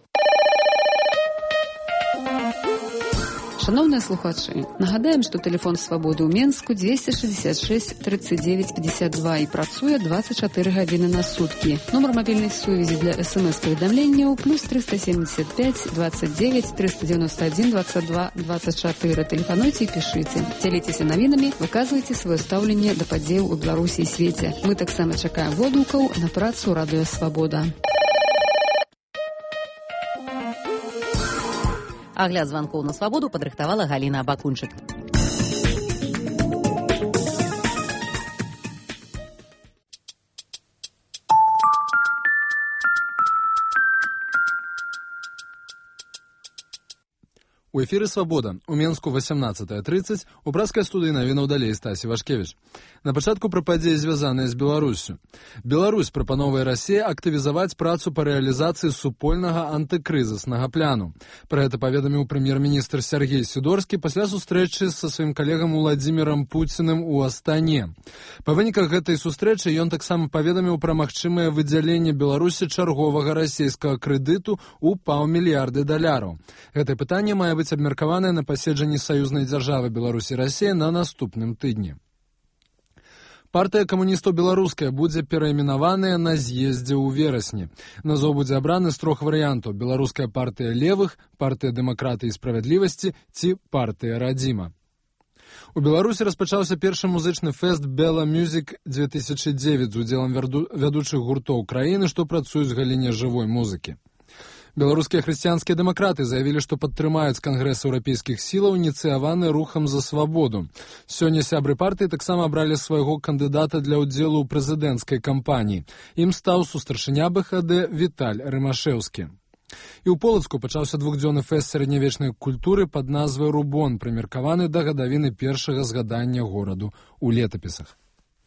Шановныя слухачы, нагадаем, што тэлефон свабоды ў Менску двести шестьдесят шесть тридцать девять пятьдесят два і працуе двадцать четыре гадзіны на суткі. Нумар мабільнай сувязі для смс-паведамленняў плюс триста семьдесят пять двадцать девять триста девяносто один двадцать два двадцать четыре. Тэлефануйце і пішыце. Дзяліцеся навінамі, выказвайце сваё стаўленне да падзеяў у Беларусі і свеце. Мы таксама чакаем водгукаў на працу радыё Свабода. Агляд званкоў на свабоду падрыхтавала Галіна Абакунчык. У эфіры «Свабода». У Менску восемнадцатая тридцать. У брацкай студыі навінаў далей Стасі Вашкевіч. На пачатку пра падзеі, звязаныя з Беларуссю. Беларусь прапановвае Расіі актывізаваць працу па рэалізацыі супольнага антыкрызіснага пляну. Пра гэта паведаміў прэм'ер-міністр Сергей Сідорскі пасля сустрэчы са сваім калегам Уладзімірам Пуціным у Астане. Па выніках гэтай сустрэчы ён таксама паведаміў пра магчымае выдзяленне Беларусі чарговага расійскага крэдыту ў паўмільярды даляраў. Гэтае пытанне мае быць абмеркаванае на паседжанні саюзнай дзяржавы Беларусь і Расія на наступным тыдні. Партыя камуністаў беларуская будзе перайменаваная на з'ездзе ў верасні. Назоў будзе абраны з трох варыянтаў: беларуская партыя левых, партыя дэмакраты і справядлівасці ці партыя радзіма. У Беларусі распачаўся першы музычны фэст «Бела Мюзік две тысячи девять» з удзелам вядучых гуртоў краіны, што працуюць з галіне жывой музыкі. Беларускія хрысціянскія дэмакраты заявілі, што падтрымаюць кангрэс еўрапейскіх сілаў, ініцыяваны рухам за свабоду. Сёння сябры партыі таксама абралі свайго кандыдата для ўдзелу ў прэзідэнцкай кампаніі. Ім стаў сустаршыня бэ ха дэ Віталь Рымашэўскі. І ў Полацку пачаўся двухдзённы фэст сярэднявечнай культуры пад назвай «Рубон», прымеркаваны да гадавіны першага згадання гораду ў летапісах.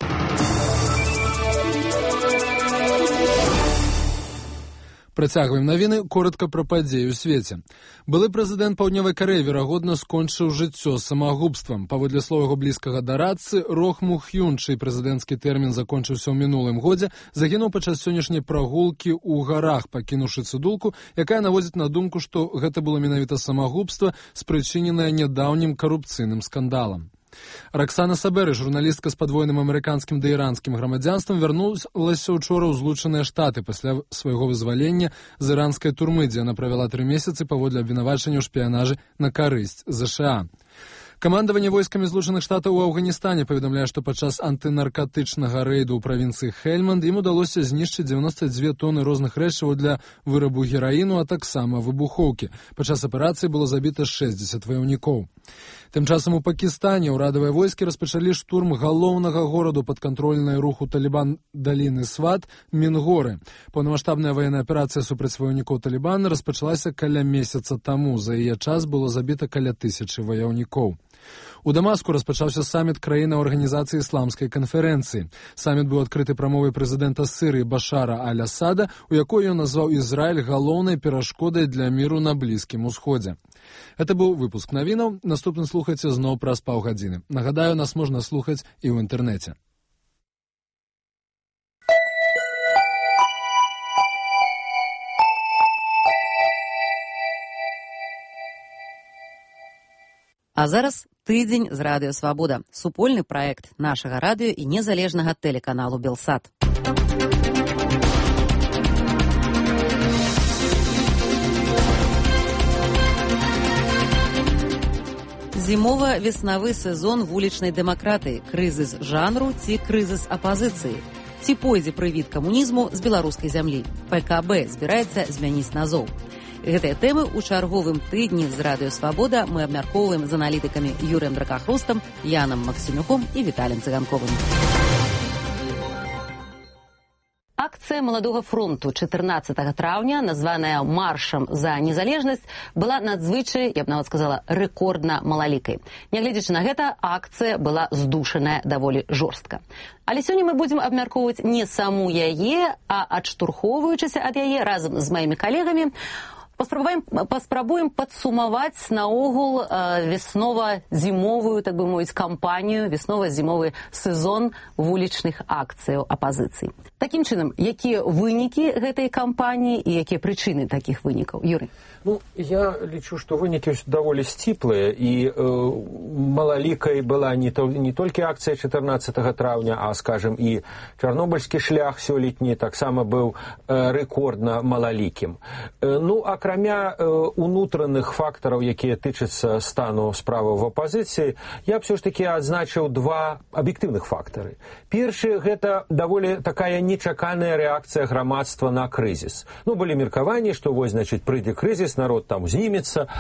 Працягваем навіны, коротка пра падзеі ў свеце. Былы прэзідэнт Паўднёвай Карэі, верагодна, скончыў жыццё самагубствам. Паводле слова яго блізкага да рацы, Рох Мух Юн, чый прэзідэнцкі тэрмін закончыўся ў мінулым годзе, загінуў падчас сённяшняй прагулкі ў гарах, пакінуўшы цыдулку, якая наводзіць на думку, што гэта было менавіта самагубства, спрычыненае нядаўнім карупцыйным скандалам. Раксана Саберы, журналістка з падвойным амерыканскім ды іранскім грамадзянствам, вярнулася учора ў Злучаныя Штаты пасля свайго вызвалення з іранскай турмы, дзе яна правяла тры месяцы паводле абвінавачання ў шпіянажы на карысць зэ ша а. Камандаванне войскамі Злучаных Штатаў у Афганістане паведамляе, што падчас антынаркатычнага рэйду ў правінцыі Хельманд ім удалося знішчыць дзевяносто дзве тоны розных рэчываў для вырабу гераіну, а таксама выбухоўкі. Падчас аперацыі было забіта шэсцьдзесят ваяўнікоў. Тым часам у Пакістане ўрадавыя войскі распачалі штурм галоўнага гораду падкантрольнай руху Талібан даліны Сват Мінгоры. Паўнамаштабная ваенная аперацыя супраць ваяўнікоў Талібана распачалася каля месяца таму. За яе час было забіта каля тысячы ваяўнікоў. У Дамаску распачаўся саміт краін у арганізацыі ісламскай канферэнцыі. Саміт быў адкрыты прамовай прэзідэнта Сырыі Башара Аль-Асада, у якой ён назваў Ізраіль галоўнай перашкодай для міру на Блізкім Усходзе. Гэта быў выпуск навінаў. Наступны слухайце зноў праз паўгадзіны. Нагадаю, нас можна слухаць і ў інтэрнэце. А зараз тыдзень з радыё Свабода, супольны праект нашага радыё і незалежнага тэлеканалу Белсат. Зімова-веснавы сезон вулічнай дэмакратыі, крызіс жанру ці крызіс апазіцыі. Ці пойдзе прывід камунізму з беларускай зямлі? пэ ка бэ збіраецца змяніць назоў. Гэтыя тэмы ў чарговым тыдні з радыё Свабода мы абмяркоўваем з аналітыкамі Юрыем Дракахрустам, Янам Максімюком і Віталем Цыганковым. Акцыя Маладога фронту чатырнаццатага траўня, названая маршам за незалежнасць, была надзвычай, я б нават сказала, рэкордна малалікай. Нягледзячы на гэта, акцыя была здушаная даволі жорстка. Але сёння мы будзем абмяркоўваць не саму яе, а адштурхоўваючыся ад яе разам з маімі калегамі, Паспрабуем, паспрабуем падсумаваць наогул веснова-зімовую, так бы мовіць, кампанію, веснова-зімовы сезон вулічных акцыяў апазіцыі. Такім чынам, якія вынікі гэтай кампаніі і якія прычыны такіх вынікаў? Юрый. Ну, я лічу, што вынікі даволі сціплыя, і э, малалікай была не, то, не толькі акцыя чатырнаццатага траўня, а, скажем, і чарнобыльскі шлях сёлетні таксама быў э, рэкордна малалікім. Э, ну, акрамя э, унутраных фактараў, якія тычацца стану справаў в апазіцыі, я б ўсё ж такі адзначыў два аб'ектыўных фактары. Першы, гэта даволі такая нечаканая рэакцыя грамадства на крызіс. Ну, былі меркаванні, што вось, значыць, прыйдзе крызіс, народ там знімецца,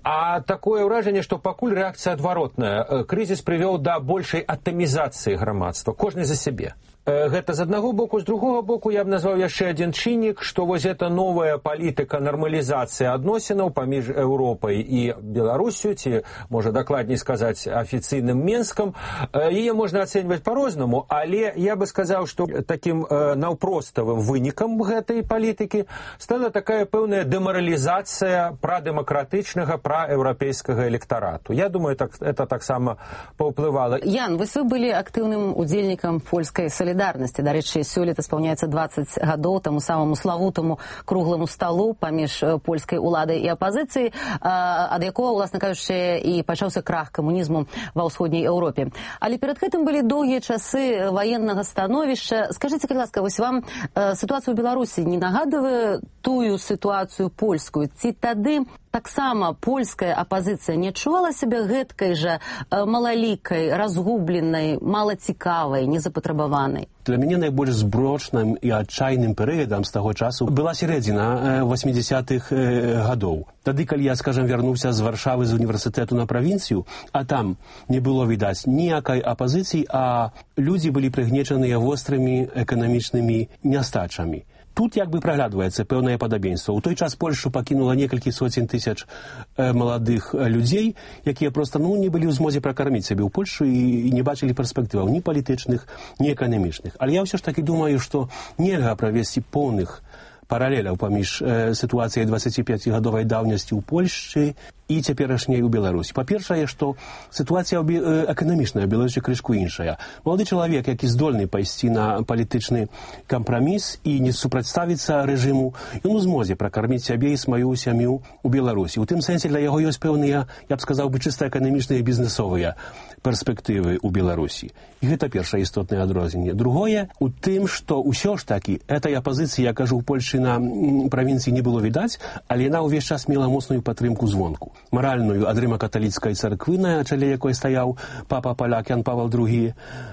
а такое ўражанне, што пакуль рэакцыя адваротная. Крызіс прывёў да большай атамізацыі грамадства, кожны за сябе. Гэта з аднаго боку. З другога боку я б назваў яшчэ адзін чыннік, што вось гэта новая палітыка нармалізацыі адносінаў паміж Еўропай і Беларусю, ці, можа дакладней сказаць, афіцыйным Менскам, яе можна ацэньваць па-рознаму, але я бы сказаў, што такім наўпроставым вынікам гэтай палітыкі стала такая пэўная дэмаралізацыя прадэмакратычнага, праеўрапейскага электарату. Я думаю, так, это таксама паўплывала. Ян, вы былі актыўным удзельнікам польскай салідарнасці. Дарэчы, сёлета спаўняецца дваццаць гадоў таму самаму славутаму кругламу сталу паміж польскай уладай і апазіцыяй, ад якога, уласна кажучы, і пачаўся крах камунізму ва ўсходняй Еўропе. Але перад гэтым былі доўгія часы ваеннага становішча. Скажыце, калі ласка, вось вам сітуацыю ў Беларусі не нагадвае тую сітуацыю польскую? Ці тады таксама польская апазіцыя не адчувала сябе гэткай жа малалікай, разгубленай, малацікавай, незапатрабаванай? Для мяне найбольш зброчным і адчайным перыядам з таго часу была сярэдзіна восьмідзясятых гадоў. Тады, калі я, скажам, вярнуўся з Варшавы з універсітэту на правінцыю, а там не было відаць ніякай апазіцыі, а людзі былі прыгнечаныя вострымі эканамічнымі нястачамі. Тут як бы праглядваецца пэўнае падабенства. У той час Польшу пакінула некалькі соцень тысяч э, маладых людзей, якія проста ну, не былі ў змозе пракарміць сябе ў Польшу і, і не бачылі перспектываў ні палітычных, ні эканамічных. Але я ўсё ж такі думаю, што нельга правесці поўных паралеляў паміж э, сітуацыяй дваццаціпяцігадовай даўнасці ў Польшчы і цяперашняй у Беларусі. Па-першае, што сітуацыя эканамічная ў Беларусі крышку іншая. Малады чалавек, які здольны пайсці на палітычны кампраміс і не супрацьставіцца рэжыму, ён у змозе пракарміць сябе і сваю сям'ю ў Беларусі. У тым сэнсе для яго ёсць пэўныя, я б сказаў бы, чыста эканамічныя і бізнесовыя перспектывы ў Беларусі. І гэта першае істотнае адрозненне. Другое, у тым, што ўсё ж такі этой апазіцыі, я кажу, у Польшы на правінцыі не было відаць, але яна ўвесь час мела моцную падтрымку звонку. Маральную ад рыма-каталіцкай царквы, на чале якой стаяў папа-паляк Ян Павел другі,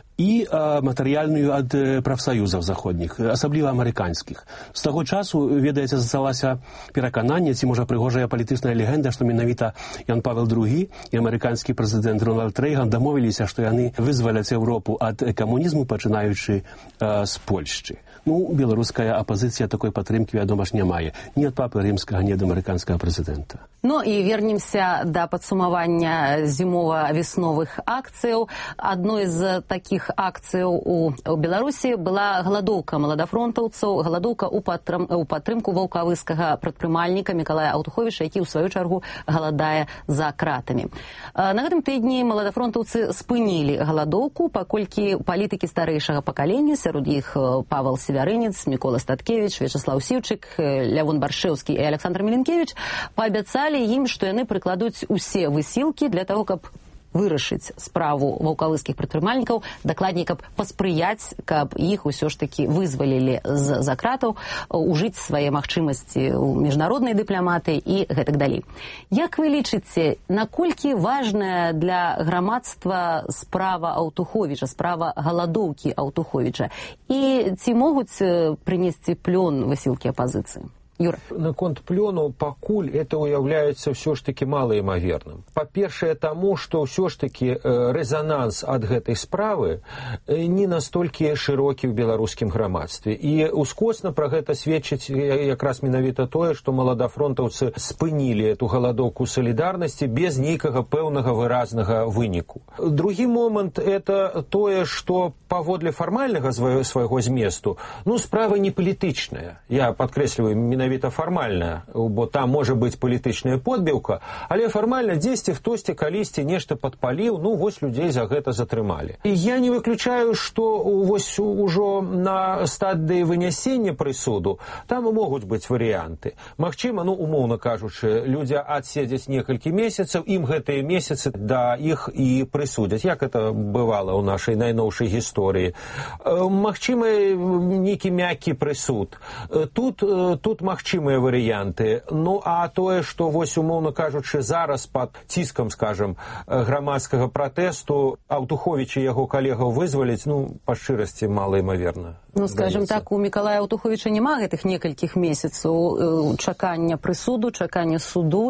і а, матэрыяльную ад прафсаюзаў заходніх, асабліва амерыканскіх. З таго часу, ведаеце, засталася перакананне, ці можа прыгожая палітычная легенда, што менавіта Ян Павел другі і амерыканскі прэзідэнт Рональд Рэйган дамовіліся, што яны вызваляць Еўропу ад камунізму, пачынаючы а, з Польшчы. Ну, беларуская апазіцыя такой падтрымкі, вядома ж, не мае. Ні ад папы рымскага, ні ад амерыканскага прэзідэнта. Ну і вернемся да падсумавання зімова-весновых акцыяў. Адной з такіх акцыяў у Беларусі была галадоўка маладафронтаўцаў, галадоўка ў падтрымку ваўкавыскага прадпрымальніка Мікалая Аўтуховіча, які ў сваю чаргу галадае за кратамі. На гэтым тыдні маладафронтаўцы спынілі галадоўку, паколькі палітыкі старэйшага пакалення, сярод іх Павел Севярынец, Мікола Статкевіч, Вячеслаў Сіўчык, Лявон Баршэўскі і Александр Міленкевіч паабяцалі ім, што яны прыкладуць усе высілкі для таго, каб вырашыць справу ваўкавыскіх прадпрымальнікаў, дакладней, каб паспрыяць, каб іх усё ж такі вызвалілі з-за кратаў, ужыць свае магчымасці ў міжнароднай дыпламатыі і гэтак далей. Як вы лічыце, наколькі важная для грамадства справа Аўтуховіча, справа галадоўкі Аўтуховіча? І ці могуць прынесці плён высілкі апазіцыі? Юра. Наконт плёну пакуль это уяўляецца ўсё ж такі малаімаверным. Па-першае, таму, што ўсё ж такі рэзананс ад гэтай справы не настолькі шырокі ў беларускім грамадстве. І ускосна пра гэта сведчыць якраз менавіта тое, што маладафронтаўцы спынілі эту галадоўку салідарнасці без нейкага пэўнага выразнага выніку. Другі момант — это тое, што паводле фармальнага свайго зместу, ну, справа не палітычная. Я падкрэсліваю, менавіта фармальная, бо там можа быць палітычная подбіўка, але фармальна дзесьці хтосьці калісьці нешта падпаліў, ну, вось людзей за гэта затрымалі. І я не выключаю, што вось ужо на стадыі вынясення прысуду там могуць быць варыянты. Магчыма, ну, умоўна кажучы, людзі адседзяць некалькі месяцаў, ім гэтыя месяцы да іх і прысудзяць, як это бывала ў нашай найноўшай гісторыі. Магчыма, нейкі мяккі прысуд. Тут, тут магчымыя варыянты. Ну, а тое, што вось, умоўна кажучы, зараз пад ціскам, скажам, грамадскага пратэсту Аўтуховіча і яго калегаў вызваліць, ну, па шчырасці, малаімаверна. Ну, скажем так, у Мікалая Аўтуховіча няма гэтых некалькіх месяцаў чакання прысуду, чакання суду.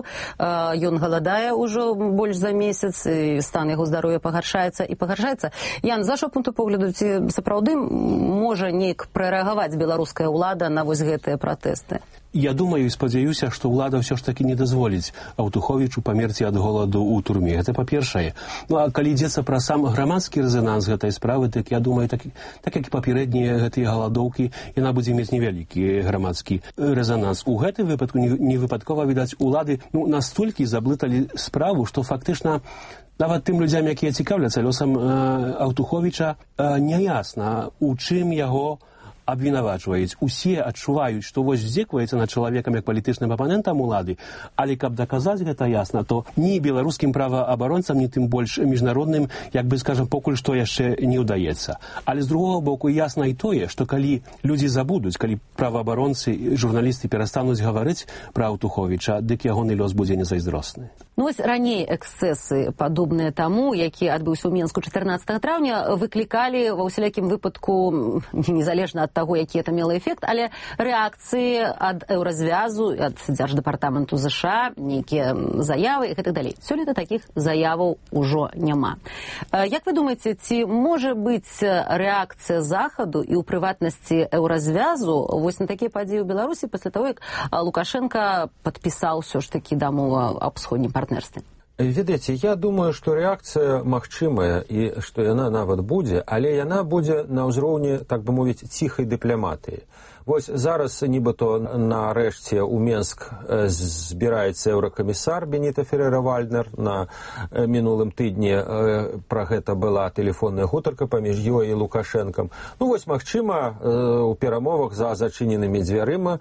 Ён галадае ўжо больш за месяц, і стан яго здароўя пагаршаецца і пагаршаецца. Ян, з вашого пункту погляду, ці сапраўды можа неяк прарэагаваць беларуская ўлада на вось гэтыя пратэсты? Я думаю і спадзяюся, што ўлада ўсё ж такі не дазволіць Аўтуховічу памерці ад голаду ў турме. Гэта па-першае. Ну, а калі ідзецца пра сам грамадскі рэзананс гэтай справы, так я думаю, так, так як і папярэднія гэтыя галадоўкі, яна будзе мець невялікі грамадскі рэзананс. У гэтым выпадку невыпадкова, відаць, улады ну, настолькі заблыталі справу, што фактычна нават тым людзям, якія цікаўляцца лёсам э, Аўтуховіча, э, няясна, у чым яго абвінавачваюць. Усе адчуваюць, што вось здзекваецца над чалавекам як палітычным апанентам улады, але каб даказаць гэта ясна, то ні беларускім праваабаронцам, ні тым больш міжнародным, як бы, скажам, покуль што яшчэ не ўдаецца. Але з другога боку ясна і тое, што калі людзі забудуць, калі праваабаронцы і журналісты перастануць гаварыць пра Аўтуховіча, дык ягоны лёс будзе незайздросны. Ну, вось раней эксцэсы, падобныя таму, які адбыўся ў Менску чатырнаццатага траўня, выклікалі ва ўсялякім выпадку, незалежна ад таго, які это мела эфект, але рэакцыі ад еўразвязу, ад дзярждэпартаменту ЗША, нейкія заявы і гэтак далей. Сёлета такіх заяваў ужо няма. Як вы думаеце, ці можа быць рэакцыя Захаду і ў прыватнасці еўразвязу вось на такія падзеі ў Беларусі пасля таго, як Лукашенко падпісаў ўсё ж такі дамову аб сходнім партнерстве? Ведаеце, я думаю, што рэакцыя магчымая і што яна нават будзе, але яна будзе на ўзроўні, так бы мовіць, ціхай дыпламатыі. Вось зараз нібыто нарэшце ў Менск збіраецца еўракамісар Беніта Ферера-Вальднер. На мінулым тыдні пра гэта была тэлефонная гутарка паміж ёй і Лукашэнкам. Ну вось, магчыма, у перамовах за зачыненымі дзвярыма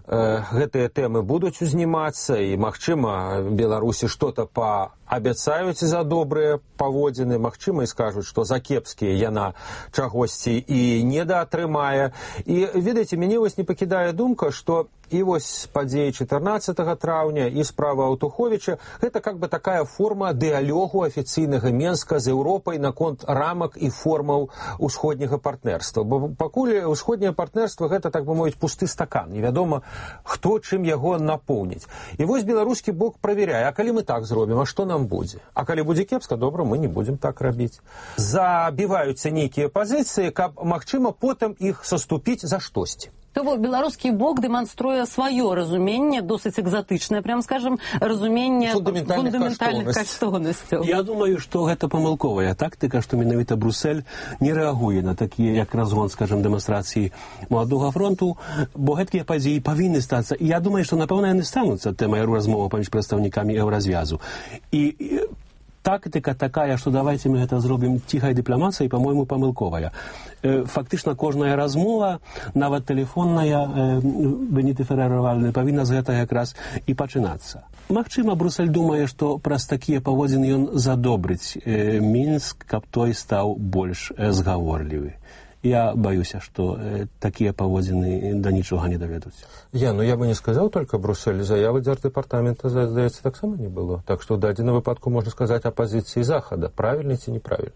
гэтыя тэмы будуць узнімацца, і, магчыма, Беларусі што-то паабяцаюць за добрыя паводзіны, магчыма, і скажуць, што за кепскія яна чагосьці і недаатрымае. І, ведаеце, мяне вось не пакідае думка, што і вось падзеі чатырнаццатага траўня і справа Аўтуховіча гэта как бы такая форма дыялогу афіцыйнага Менска з Еўропай наконт рамак і формаў усходняга партнерства. Бо пакуль усходняе партнерства гэта, так бы мовіць, пусты стакан. Невядома, хто чым яго напоўніць. І вось беларускі бок правяряе, а калі мы так зробім, а што нам будзе? А калі будзе кепска, добра, мы не будзем так рабіць. Забіваюцца нейкія пазіцыі, каб, магчыма, потым іх саступіць за штосьці. То беларускі бок дэманструе сваё разуменне, досыць экзатычнае, прям скажем, разуменне фундаментальных каштоўнасцяў. Я думаю, што гэта памылковая тактыка, што менавіта Брюссель не рэагуе на такія, як разгон, скажем, дэманстрацыі Маладога фронту, бо гэткія падзеі павінны стацца. І я думаю, што, напэўна, яны стануцца тэмай размовы паміж прадстаўнікамі еўразвязу. І тактыка такая, што давайте мы гэта зробім ціхай дыпламацыяй, па-мойму, памылковая. Фактычна кожная размова, нават тэлефонная, Беніты Ферера-Вальднер, павінна з гэтага якраз і пачынацца. Магчыма, Брюссель думае, што праз такія паводзіны ён задобрыць Мінск, каб той стаў больш згаворлівы. Я баюся, што э, такія паводзіны да нічога не даведуць. Я, ну я бы не сказаў только Брюссель. Заявы дзярждэпартамента, здаецца, таксама не было. Так што ў дадзеным выпадку можна сказаць о пазіцыі Захада. Правільны ці неправільны?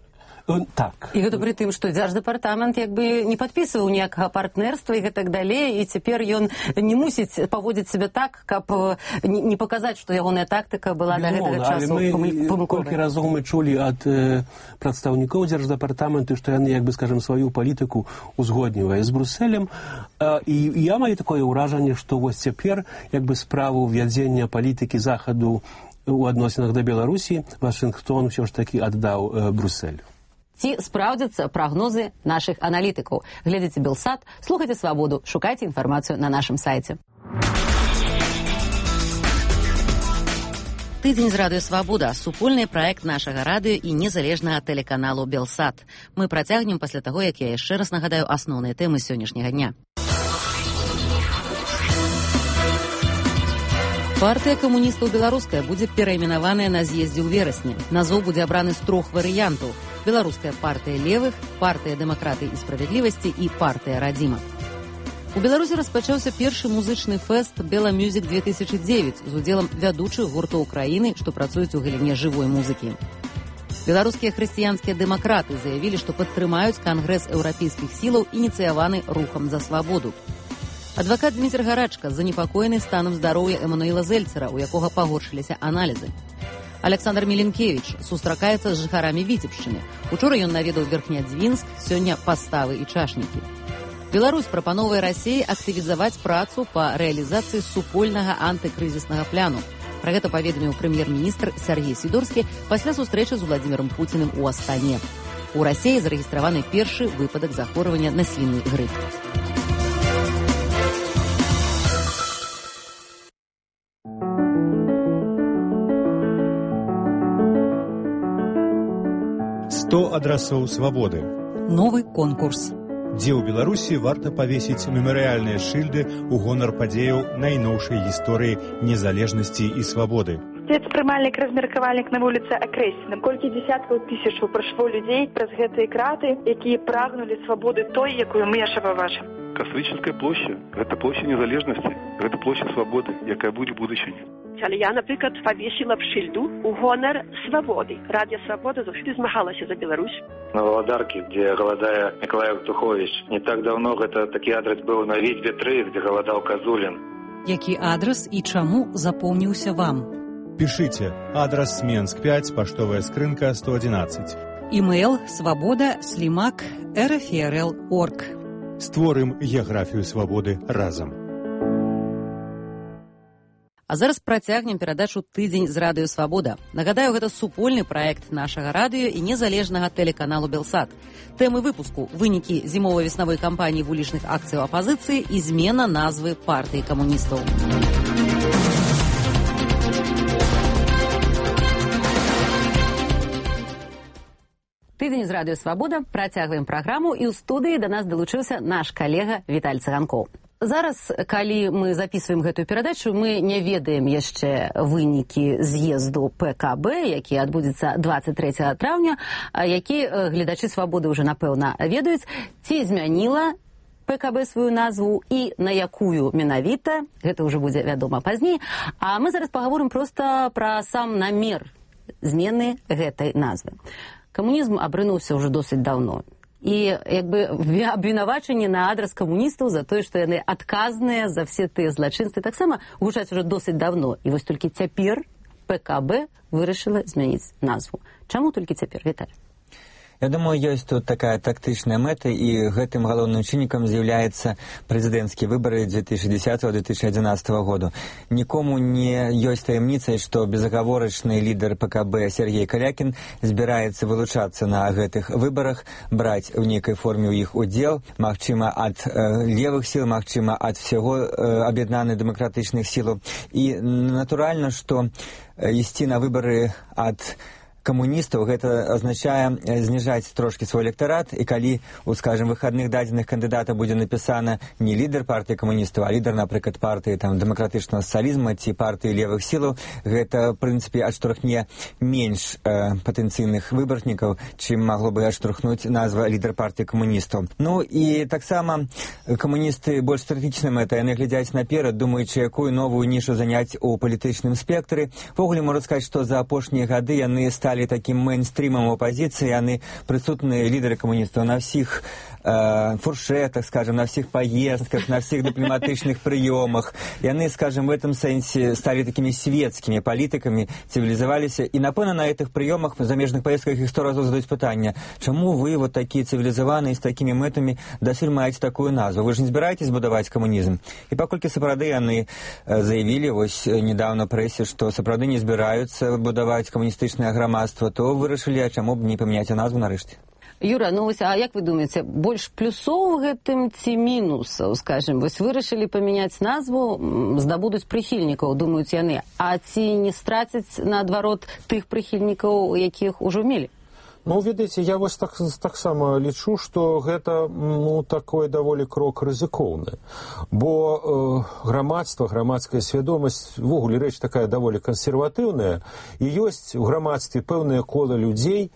Так. І гэта пры тым, што дзярждэпартамент як бы не падпісваў ніякага партнерства і гэтак далей, і цяпер ён не мусіць паводзіць сябе так, каб не паказаць, што ягоная тактыка была да гэтага часу памылковай. Колькі разоў мы чулі ад э, прадстаўнікоў дзярждэпартаменту, што яны, як бы, скажем, сваю палітыку узгоднівае з Брюсселем. Э, і я маю такое ўражанне, што вось цяпер, як бы, справу вядзення палітыкі Захаду у адносінах да Беларусі Вашынгтон ўсё ж такі аддаў э, Брюсселю. Ці спраўдзяцца прагнозы нашых аналітыкаў. Глядзіце Белсат, слухайце Свабоду, шукайце інфармацыю на нашым сайце. Тыдзень з радыё «Свабода» – супольны праект нашага радыё і незалежнага тэлеканалу «Белсат». Мы працягнем пасля таго, як я яшчэ раз нагадаю асноўныя тэмы сённяшняга дня. Партыя камуністаў беларуская будзе перайменаваная на з'ездзе ў верасні. Назоў будзе абраны з трох варыянтаў: беларуская партыя левых, партыя дэмакраты і справядлівасці і партыя радзіма. У Беларусі распачаўся першы музычны фэст «Бела Мюзік две тысячи девять» з удзелам вядучых гуртоў краіны, што працуюць у галіне жывой музыкі. Беларускія хрысціянскія дэмакраты заявілі, што падтрымаюць кангрэс еўрапейскіх сілаў, ініцыяваны рухам за свабоду. Адвакат Дмітр Гарачка занепакоены станам здароўя Эмануіла Зельцера, у якога пагоршыліся аналізы. Александр Міленкевіч сустракаецца з жыхарамі Віцебшчыны. Учора ён наведаў Верхнядзвінск, сёння паставы і чашнікі. Беларусь прапановвае Расіі актывізаваць працу па рэалізацыі супольнага антыкрызіснага пляну. Пра гэта паведаміў прэм'ер-міністр Сяргей Сідорскі пасля сустрэчы з Уладзімірам Пуціным у Астане. У Расіі зарэгістраваны першы выпадак захворвання на свіны грып. сто адрасоў свабоды. Новы конкурс. Дзе ў Беларусі варта павесіць мемарыяльныя шыльды ў гонар падзеяў найноўшай гісторыі незалежнасці і свабоды. Спецпрымальнік размеркавальнік на вуліцы Акрэсіна. Колькі дзесяткаў тысячаў прайшло людзей праз гэтыя краты, якія прагнулі свабоды той, якую мы яшчэ пабачым. Кастрычніцкая плошча – гэта плошча незалежнасці, гэта плошча свабоды, якая будзе будучыня. Але я, наприклад, повісила б шильду у гонор свободы. Радіо «Свобода» завжди змагалася за Беларусь. На Володарке, где голодая Николай Тухович. Не так давно это такой адрес был на Витьбе три, где голодал Козулин. Який адрес и чему запомнился вам? Пишите. Адрес Менск пять, поштовая скрынка сто одиннадцать. Имейл свобода слимак рфрл точка орг. Створым геаграфію свабоды разам. А зараз працягнем перадачу «Тыдзень з радыё «Свабода». Нагадаю, гэта супольны праект нашага радыё і незалежнага тэлеканалу «Белсат». Тэмы выпуску – вынікі зімова-веснавой кампаніі вулічных акцыяў апазіцыі і змена назвы партыі камуністаў. Тыдзень з радыё «Свабода». Працягваем праграму, і ў студыі да нас далучыўся наш калега Віталь Цыганкоў. Зараз, калі мы записываем гэтую перадачу, мы не ведаем яшчэ вынікі з'езду пэ ка бэ, які адбудзецца дваццаць трэцяга траўня, які гледачы «Свабоды» ўжо, напэўна, ведаюць, ці змяніла пэ ка бэ сваю назву і на якую менавіта, гэта ўжо будзе вядома пазней. А мы зараз пагаворым проста пра сам намер змены гэтай назвы. Камунізм абрынуўся ўжо досыць даўно. І як бы абвінавачанні на адрас камуністаў за тое, што яны адказныя за все тыя злачынствы, таксама гучаць уже досыць давно. І вось толькі цяпер пэ ка бэ вырашыла змяніць назву. Чаму толькі цяпер, Віталь? Я думаю, ёсць тут такая тактычная мэта, і гэтым галоўным чыннікам з'яўляецца прэзідэнцкія выбары две тысячи десятого — две тысячи одиннадцатого году. Нікому не ёсць таямніцай, што безагаворачны лідар пэ ка бэ Сергей Калякін збіраецца вылучацца на гэтых выбарах, браць у нейкай форме ў іх удзел, магчыма, ад э, левых сіл, магчыма, ад всяго э, аб'яднаных дэмакратычных сілаў. І натуральна, што э, ісці на выбары ад камуністаў, гэта азначае зніжаць трошкі свой электарат, і калі у, скажем, выхадных дадзеных кандыдата будзе напісана не лідар партыі камуністаў, а лідар, напрыклад, партыі там дэмакратычнага сацыялізму ці партыі левых сілаў, гэта, в прынцыпе, адштурхне менш э, патэнцыйных выбарнікаў, чым магло бы адштурхнуць назва лідар партыі камуністаў. Ну і таксама камуністы больш стратэгічна мэта, яны глядзяць наперад, думаючы, якую новую нішу заняць у палітычным спектры. Ввогуле можна сказаць, што за апошнія гады яны сталі таким мейнстримом оппозиции, они присутные лидеры коммунистов на всех э, фуршетах, скажем, на всех поездках, на всех дипломатичных приемах. И они, скажем, в этом сенсе стали такими светскими политиками, цивилизовались. И, напевно, на этих приемах, в замежных поездках их сто разов задают питание, чему вы вот такие цивилизованные, с такими метами, досыль маете такую назву? Вы же не собираетесь будовать коммунизм? И покольки сапрады, они э, заявили, вот недавно в прессе, что сапрады не собираются будовать коммунистичное громадство, то вырашылі, а чаму б не памяняць назву нарэшце. Юра, ну вось, а як вы думаеце, больш плюсоў гэтым ці мінусаў, скажем, вось вырашылі памяняць назву, здабудуць прыхільнікаў, думаюць яны, а ці не страцяць, наадварот, тых прыхільнікаў, якіх ужо мелі? Ну, ведаеце, я вось так, таксама лічу, што гэта, ну, такой даволі крок рызыкоўны. Бо э, грамадства, грамадская свядомасць, ввогуле рэч такая даволі кансерватыўная, і ёсць у грамадстве пэўныя колы людзей,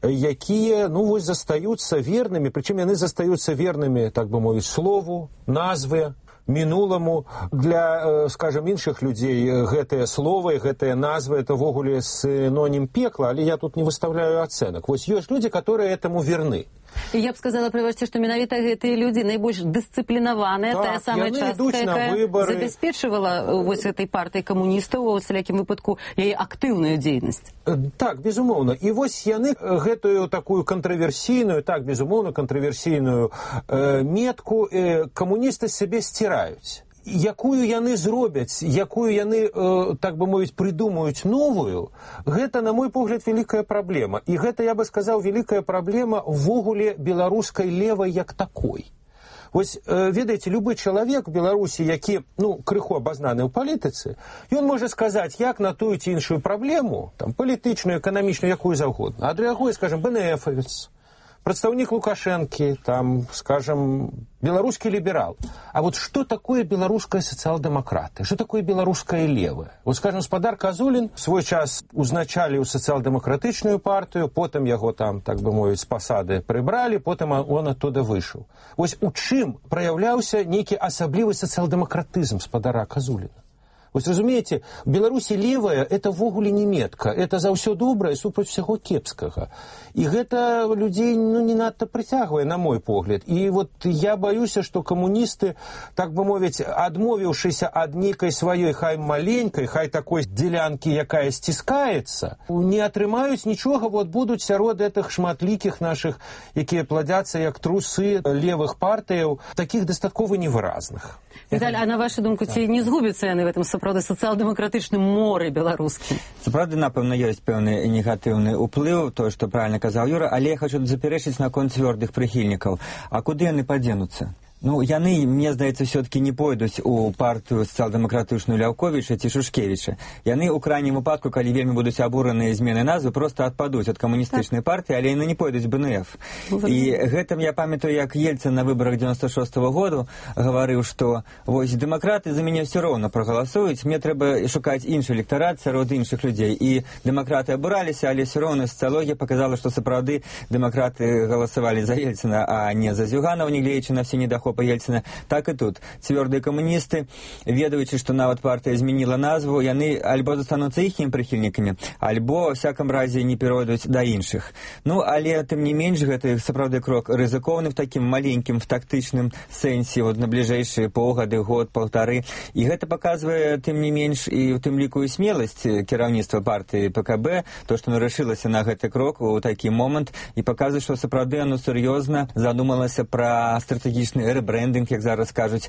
якія, ну, вось застаюцца вернымі, прычым яны застаюцца вернымі, так бы мовіць, слову, назве, мінуламу. Для, скажем, іншых людзей гэтыя словы, гэтыя назвы, это ввогуле синонім пекла, але я тут не выставляю ацэнак. Вось ёсць людзі, которые этому верны. І я б сказала, прыважце, што менавіта гэтыя людзі найбольш дысцыплінаваныя, так, тая самая частка, якая забяспечвала вось этой партыі камуністаў у всялякім выпадку яе актыўную дзейнасць. Так, безумоўна. І вось яны гэтую такую кантраверсійную, так, безумоўна, кантраверсійную э, метку э, камуністы сябе сціраюць. Якую яны зробяць, якую яны, э, так бы мовіць, прыдумаюць новую, гэта, на мой погляд, вялікая праблема. І гэта, я бы сказаў, вялікая праблема ввогуле беларускай левай як такой. Вось, э, ведаеце, любы чалавек в Беларусі, які, ну, крыху абазнаны ў палітыцы, ён можа сказаць, як на тую ці іншую праблему, там, палітычную, эканамічную, якую заўгодна. Адрэагуе, скажем, БНФовец, представник Лукашенки, там, скажем, белорусский либерал. А вот что такое белорусская социал-демократы? Что такое белорусская левая? Вот, скажем, спадар Казулин свой час узначаліў социал-демократычную партию, потом его там, так бы мовіць, с посады прибрали, потом он оттуда вышел. Вот у чым проявляўся нейкі асаблівы социал-демократызм спадара Казулина? Вось, разумееце, в Беларусі левая – это ввогуле не метка, это за ўсё добрае супраць усяго кепскага. І гэта людзей, ну, не надта прыцягвае, на мой погляд. І вот я баюся, што камуністы, так бы мовіць, адмовіўшыся ад нейкай сваёй, хай маленькай, хай такой дзелянкі, якая сціскаецца, не атрымаюць нічога, вот будуць сярод гэтых шматлікіх нашых, якія пладзяцца як трусы левых партыяў, такіх дастаткова невыразных. Віталь, а на вашу думку, ці не згубяцца яны в этом сапраўды сацыял-дэмакратычным моры беларускім? Сапраўды, напэўна, ёсць пэўны негатыўны ўплыў, то, што правильно казаў Юра, але я хочу запярэчыць наконт цвёрдых прыхільнікаў. А куды яны падзенуцца? Ну, яны, мне здаецца, все-таки не пойдуць у партыю сацыял-дэмакратычную Ляўковіча ці Шушкевіча. Яны ў крайнім выпадку, калі вельмі будуць абураныя змены назвы, просто адпадуць ад камуністычнай партыі, але яны не пойдуць БНФ. І гэтым я памятаю, як Ельцин на выбарах девяносто шестого году гаварыў, што вось дэмакраты за мяне все роўна прагаласуюць, мне трэба шукаць іншы электарат сярод іншых людзей. І дэмакраты абураліся, але все роўна сацыялогія показала, што сапраўды дэмакраты галасавалі за Ельцина, а не за Зюганова, негледзячы на все недахопы Ельцина. Так и тут. Цвёрдыя камуністы, ведаючы, што нават партыя змяніла назву, яны альбо застануцца іхнімі прыхільнікамі, альбо, ў всякам разе, не перайдуць да іншых. Ну, але, тым не менш, гэта сапраўды крок рызыкоўны в такім маленькім, в тактычным сэнсе, вот на бліжэйшыя паўгады, год, паўтары. І гэта паказвае, тым не менш, і ў тым ліку і смеласць кіраўніцтва партыі ПКБ, то, што нарашылася на гэты крок у такі момант, і паказвае, што сапраўды оно сур'ёзна задумалася пра стратэгічны брендинг, як зараз кажуць,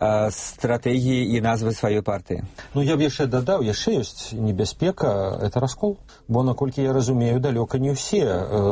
стратэгіі і назвы сваёй партыі. Ну, я б яшчэ дадаў, яшчэ ёсць небяспека, это раскол. Бо, наколькі я разумею, далёка не ўсе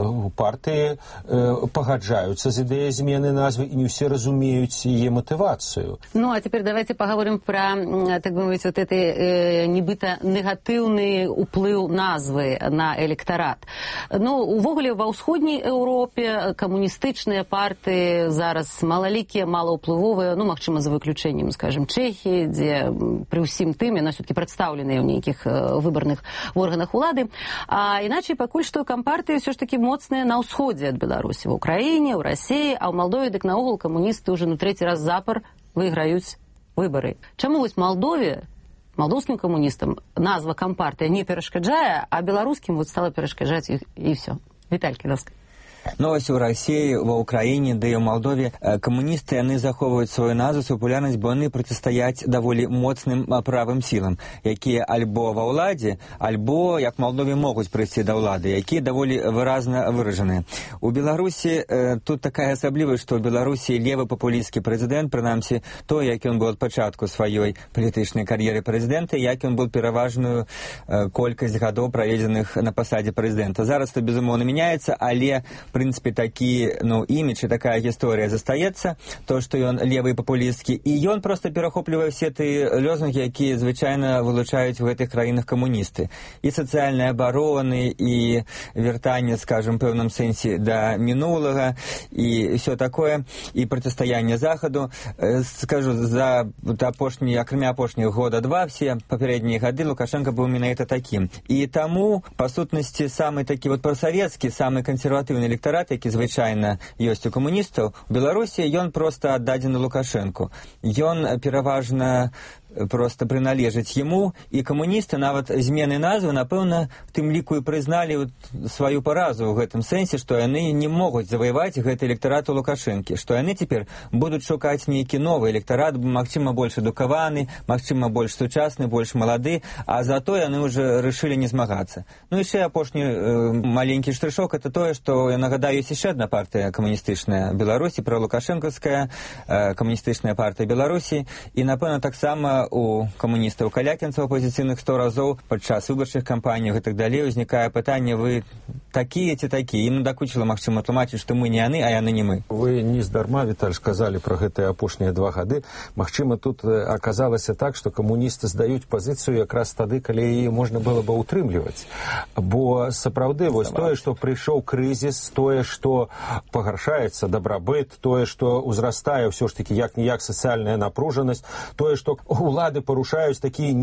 партыі пагаджаюцца з ідэяй змены назвы, і не ўсе разумеюць яе матывацыю. Ну, а цяпер давайте паговорым пра, так бы мовіць, вот эти э, нібыта негатыўны ўплыў назвы на электарат. Ну, увогуле, ва ўсходняй Еўропе камуністычныя партыі зараз малалікія, малаўплывовыя, ну, магчыма, за выключэннем, скажем, Чэхіі, дзе пры ўсім тым яна все-таки прадстаўленая ў нейкіх выбарных органах улады. А іначай пакуль што кампартыі ўсё ж такі моцныя на ўсходзе ад Беларусі, в Украіне, ў Расіі, а ў Малдове дык наогул камуністы ўжо на трэці раз запар выйграюць выбары. Чаму вось Малдове, малдоўскім камуністам назва кампартыя не перашкаджае, а беларускім вот стала перашкаджаць і, і все. Віталь Кідаўскі. Ну, ось у Расіі, ва Ўкраіне, да і ў Малдове камуністы, яны захоўваюць сваю назву, сваю папулярнасць, бо яны процістаяць даволі моцным правым сілам, якія альбо ва ўладзе, альбо, як Малдове, могуць прыйсці да ўлады, якія даволі выразна выражаныя. У Беларусі э, тут такая асаблівасць, што ў Беларусі левы папулісцкі прэзідэнт, прынамсі, той, як ён быў ад пачатку сваёй палітычнай кар'еры прэзідэнта, як ён быў пераважную э, колькасць гадоў, праведзеных на пасадзе прэзідэнта. Зараз то, безумоўна, мяняецца, але прынцыпе, такі, ну, імідж і такая гісторыя застаецца, то, што ён левы папулістскі, і ён проста перахоплівае все тыя лозунгі, якія звычайна вылучаюць у гэтых краінах камуністы. І сацыяльнай абароны, і вяртанне, скажем, пэўным сэнсе да мінулага, і ўсё такое, і процістаянне захаду. Скажу, за апошні, акрамя апошніх года два, все папярэднія гады Лукашенко быў менавіта такім. І таму, па сутнасці, самы такі вот прасавецкі, самы кансерватыўны электарат, які звычайна ёсць у камуністаў, у Беларусі ён проста аддадзены Лукашенку. Ён пераважна просто прыналежыць яму, і камуністы нават змены назвы, напэўна, в тым ліку і прызналі сваю паразу ў гэтым сэнсе, што яны не могуць заваяваць гэты электарат у Лукашэнкі, што яны цяпер будуць шукаць нейкі новы электарат, магчыма, больш адукаваны, магчыма, больш сучасны, больш малады, а зато яны ўжо рашылі не змагацца. Ну, яшчэ апошні э, маленькі штрышок, это тое, што, я нагадаю, ёсць яшчэ адна партыя камуністычная Беларусі, пралукашэнкаўская э, камуністычная партыя Беларусі, і, напэўна, таксама у камуністаў калякінцаў апозіцыйных сто разоў падчас выбарчых кампаній і так далей узнікае пытанне, вы такія ці такія? Ім надакучыла, магчыма, тлумачыць, што мы не яны, а яны не мы. Вы не здарма, Віталь, сказалі пра гэтыя апошнія два гады. Магчыма, тут аказалася так, што камуністы здаюць пазіцыю якраз тады, калі яе можна было бы утрымліваць. Бо сапраўды, вось тое, што прыйшоў крызіс, тое, што пагаршаецца дабрабыт, тое, што ўзрастае ўсё ж такі як-ніяк сацыяльная напружанасць, тое, што улады парушаюць такі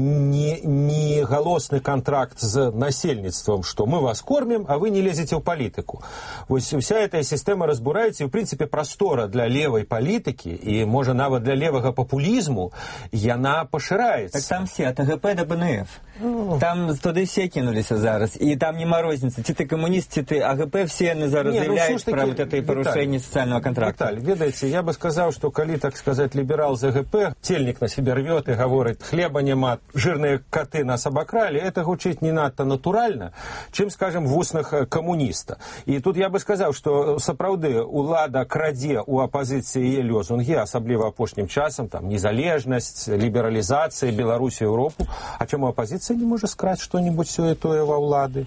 негалосны контракт з насельніцтвам, што мы вас кормім, а вы не лезеце ў палітыку. Вось уся эта сістэма разбураецца, і, ў прынцыпе, прастора для левай палітыкі, і, можа, нават для левага папулізму, яна пашыраецца. Так там все, ад АГП да БНФ. Там туды все кинуліся зараз, і там нема розніцы, ці ты камуніст, ці ты АГП, все яны зараз заявляюць пра вот это парушэнне сацыяльнага контракта. Віталь, ведаеце, я бы сказаў, што калі, так сказаць, ліберал з АГП, цельнік на себе рвет і гаворыць, хлеба няма, жирныя каты нас абакралі, это гучыць не надта натуральна, чым, скажем, в уснах камуніста. І тут я бы сказаў, што сапраўды улада крадзе ў апазіцыі яе лозунгі, асабліва апошнім часам, там, незалежнасць, лібералізацыя, Беларусі, Еўропу, а чаму апазіцыя не можа скраць што-нибудь сёе-тое ва ўлады?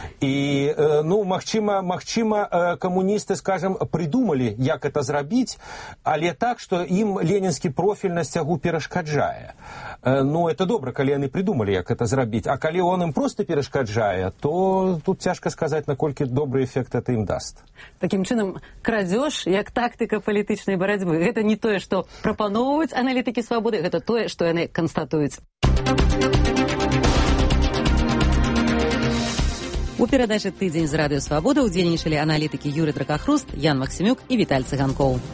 І, ну, магчыма, магчыма, камуністы, скажем, придумалі, як это зрабіць, але так, што ім ленінскі профіль на сцягу перашкаджае. Ну, это добра, калі яны придумалі, як это зрабіць, а калі он ім просто перашкаджае, то тут цяжка сказаць, наколькі добры эфект это ім даст. Такім чынам, крадзеж як тактыка палітычнай барацьбы. Гэта не тое, што прапаноўваюць аналітыкі свабоды, гэта тое, што яны канстатуюць. У перадачы «Тыдзень з радыё Свабода» удзельнічалі аналітыкі Юрый Дракахруст, Ян Максімюк і Віталь Цыганкоў.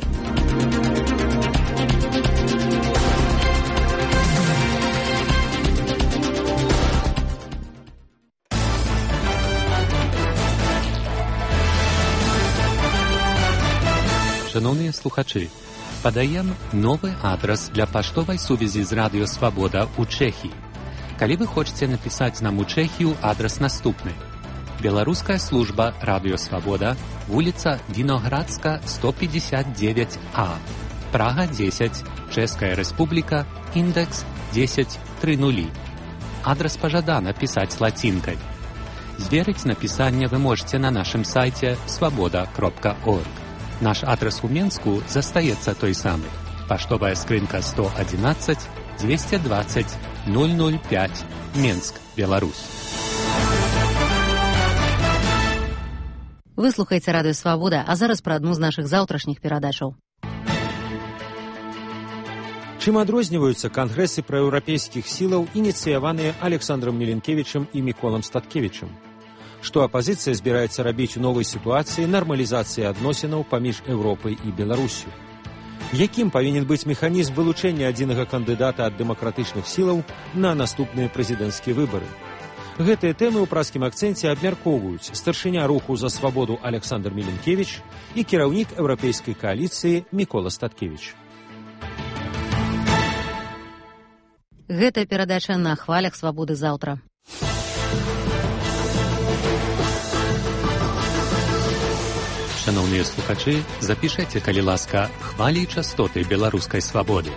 Шановныя слухачы, падаем новы адрас для паштовай сувязі з радыё Свабода ў Чэхіі. Калі вы хочаце напісаць нам у Чэхію, адрас наступны. Беларуская служба радыё Свабода, вуліца Віноградска, сто пятьдесят девять А, Прага десять, Чэшская Рэспубліка, індекс десять три нули. Адрас пажадана пісаць лацінкай. Зверыць напісанне вы можете на нашым сайце свабода кропка орг. Наш адрес у Менску застаецца той самы. Паштовая скрынка сто одиннадцать двести двадцать ноль ноль пять, Менск, Беларусь. Вы слухаеце радыё Свабода, а зараз пра адну з нашых заўтрашніх перадачаў. Чым адрозніваюцца кангрэсы праеўрапейскіх сілаў, ініцыяваныя Александром Міленкевічам і Міколам Статкевічам? Што апазіцыя збіраецца рабіць у новай сітуацыі нармалізацыі адносінаў паміж Еўропай і Беларусю? Якім павінен быць механізм вылучэння адзінага кандыдата ад дэмакратычных сілаў на наступныя прэзідэнцкія выбары? Гэтыя тэмы ў праскім акцэнце абмяркоўваюць старшыня руху за свабоду Александр Міленкевіч і кіраўнік еўрапейскай кааліцыі Мікола Статкевіч. Гэтая перадача на хвалях свабоды заўтра. Шановныя слухачы, запішайце, калі ласка, хвалі і частоты беларускай свабоды.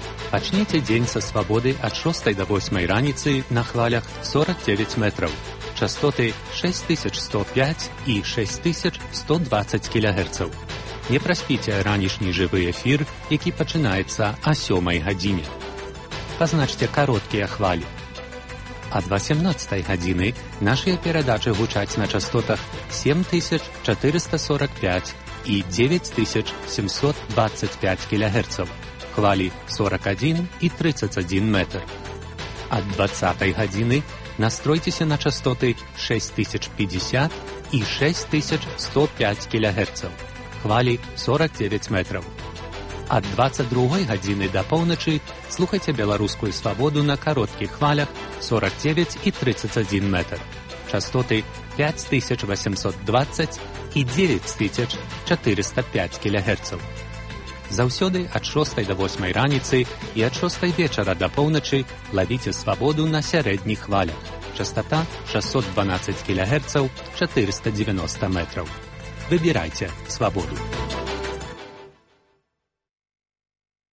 Пачніце дзень са свабоды ад шостай да восьмай раніцы на хвалях сорок девять метров, частоты шесть тысяч сто пять и шесть тысяч сто двадцать кГц. Не праспіце ранішні жывы эфір, які пачынаецца о сёмай гадзіне. Пазначце кароткія хвалі. Ад васемнаццатай гадзіны нашыя перадачы гучаць на частотах семь тысяч четыреста сорок пять и девять тысяч семьсот двадцать пять кГц, хвалі сорок один и тридцать один метр. Ад двадцатай гадзіны настройцеся на частоты шесть тысяч пятьдесят и шесть тысяч сто пять кГц, хвалі сорок девять метров. Ад двадцать другой гадзіны да поўначы слухайце беларускую свабоду на кароткіх хвалях сорок девять и тридцать один метр. Частоты пять тысяч восемьсот двадцать и девять тысяч четыреста пять кГц. Заўсёды ад шостай да восьмай раніцы і ад шостай вечара да поўначы лавіце свабоду на сярэдніх хвалях. Частота шестьсот двенадцать кГц, четыреста девяносто метров. Выбирайте свободу.